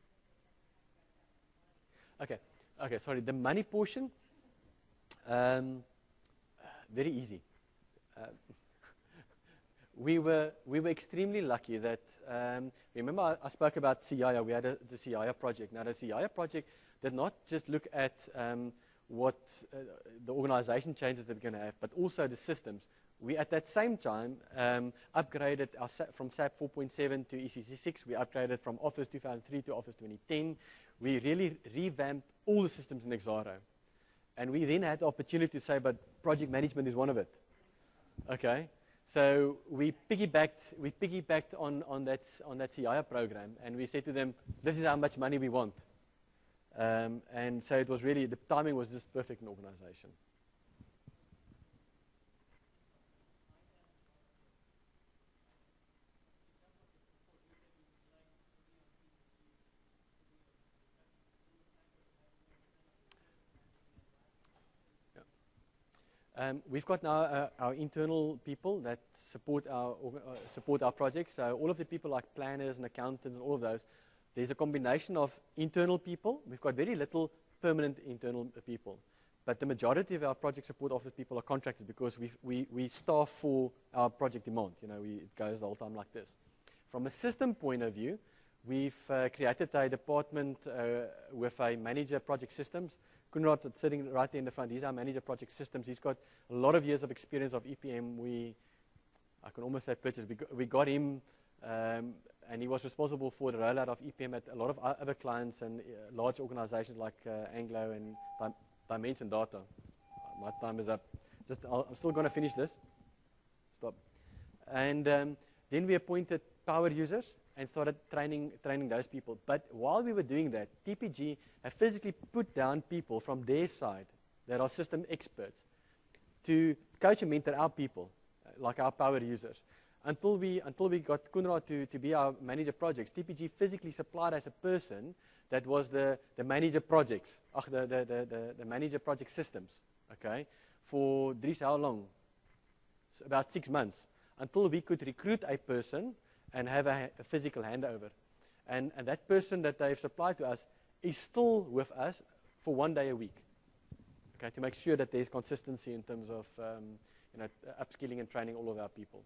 said, Okay, okay, sorry. The money portion, um, very easy. Uh, we were we were extremely lucky that um, remember I, I spoke about C I A. We had a, the C I A project. Now the C I A project did not just look at um, what uh, the organization changes that we're going to have, but also the systems. We at that same time um, upgraded our S A P from S A P four point seven to E C C six. We upgraded from Office two thousand three to Office twenty ten. We really revamped all the systems in Exaro. And we then had the opportunity to say, but project management is one of it. Okay? So we piggybacked, we piggybacked on, on, that, on that C I A program, and we said to them, this is how much money we want. Um, and so it was really, the timing was just perfect in the organization. Um, we've got now uh, our internal people that support our, uh, support our projects. So all of the people like planners and accountants and all of those, there's a combination of internal people. We've got very little permanent internal uh, people. But the majority of our project support office people are contractors because we, we, we staff for our project demand. You know, we, it goes the whole time like this. From a system point of view, we've uh, created a department uh, with a manager project systems. Kunrad is sitting right there in the front. He's our manager project systems. He's got a lot of years of experience of E P M. We, I can almost say purchase. We got, we got him, um, and he was responsible for the rollout of E P M at a lot of other clients and uh, large organizations like uh, Anglo and Dim Dimension Data. Uh, my time is up. Just, I'll, I'm still going to finish this. Stop. And um, then we appointed power users and started training, training those people. But while we were doing that, T P G have physically put down people from their side that are system experts to coach and mentor our people, uh, like our power users. Until we, until we got Kunrad to, to be our manager projects, T P G physically supplied us a person that was the, the manager projects, ach, the, the, the, the, the manager project systems, okay, for Dries, how long? So about six months, until we could recruit a person and have a, a physical handover. And, and that person that they've supplied to us is still with us for one day a week, okay, to make sure that there's consistency in terms of um, you know, upskilling and training all of our people.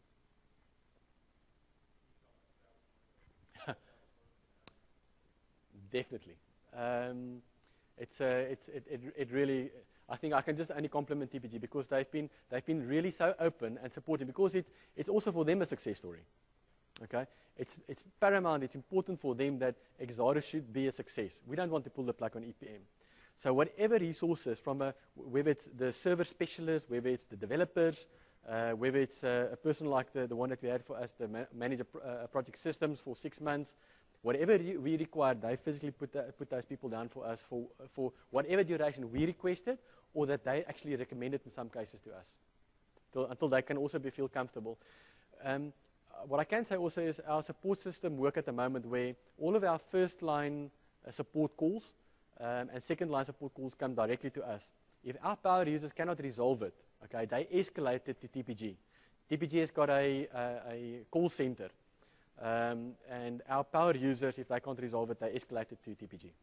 Definitely. Um, it's, uh, it's, it, it, it really, I think I can just only compliment T P G because they've been, they've been really so open and supportive because it, it's also for them a success story. Okay? It's, it's paramount, it's important for them that Exaro should be a success. We don't want to pull the plug on E P M. So whatever resources from a, whether it's the server specialist, whether it's the developers, uh, whether it's uh, a person like the, the one that we had for us, the ma manager pr uh, project systems for six months, whatever we required, they physically put, the, put those people down for us for, for whatever duration we requested or that they actually recommended in some cases to us, till, until they can also be, feel comfortable. Um, what I can say also is our support system work at the moment where all of our first line uh, support calls um, and second line support calls come directly to us. If our power users cannot resolve it, okay, they escalate it to T P G. T P G has got a, a, a call center. Um, and our power users, if they can't resolve it, they escalate it to T P G.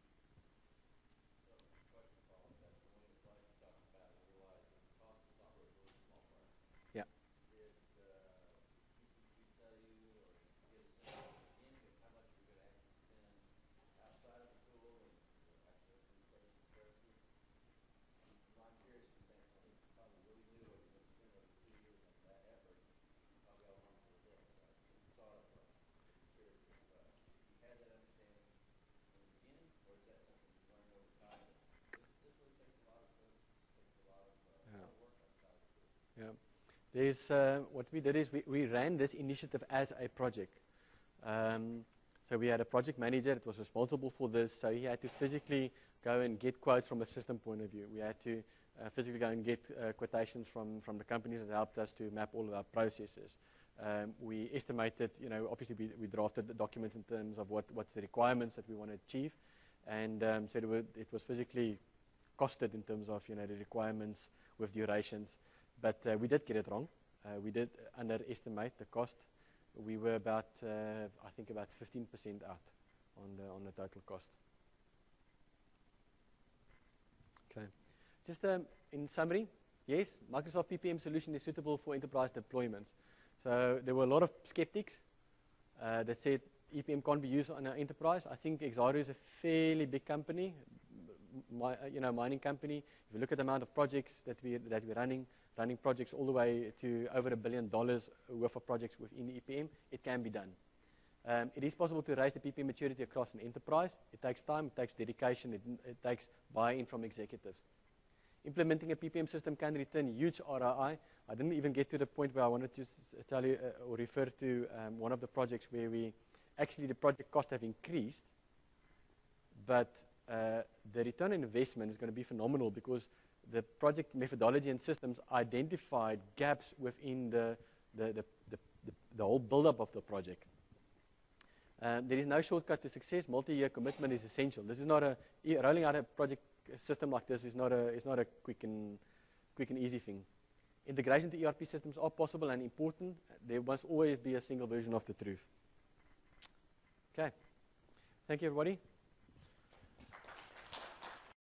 Yeah. Yeah. There's, uh, what we did is we, we ran this initiative as a project. Um, so we had a project manager that was responsible for this, so he had to physically go and get quotes from a system point of view. We had to uh, physically go and get uh, quotations from, from the companies that helped us to map all of our processes. Um, we estimated, you know, obviously we, we drafted the documents in terms of what, what's the requirements that we want to achieve, and um, so it, would, it was physically costed in terms of, you know, the requirements with durations. But uh, we did get it wrong. Uh, we did underestimate the cost. We were about, uh, I think, about fifteen percent out on the on the total cost. Okay. Just um, in summary, yes, Microsoft P P M solution is suitable for enterprise deployments. So there were a lot of skeptics uh, that said E P M can't be used on an enterprise. I think Exaro is a fairly big company, my, you know, mining company. If you look at the amount of projects that we that we're running. running projects all the way to over a billion dollars worth of projects within E P M, it can be done. Um, it is possible to raise the P P M maturity across an enterprise. It takes time, it takes dedication, it, it takes buy-in from executives. Implementing a P P M system can return huge R O I. I didn't even get to the point where I wanted to tell you uh, or refer to um, one of the projects where we, actually the project costs have increased, but uh, the return on investment is going to be phenomenal because the project methodology and systems identified gaps within the, the, the, the, the, the whole build-up of the project. Um, there is no shortcut to success. Multi-year commitment is essential. This is not a, rolling out a project system like this is not a, is not a quick and, quick and easy thing. Integration to E R P systems are possible and important. There must always be a single version of the truth. Okay. Thank you, everybody.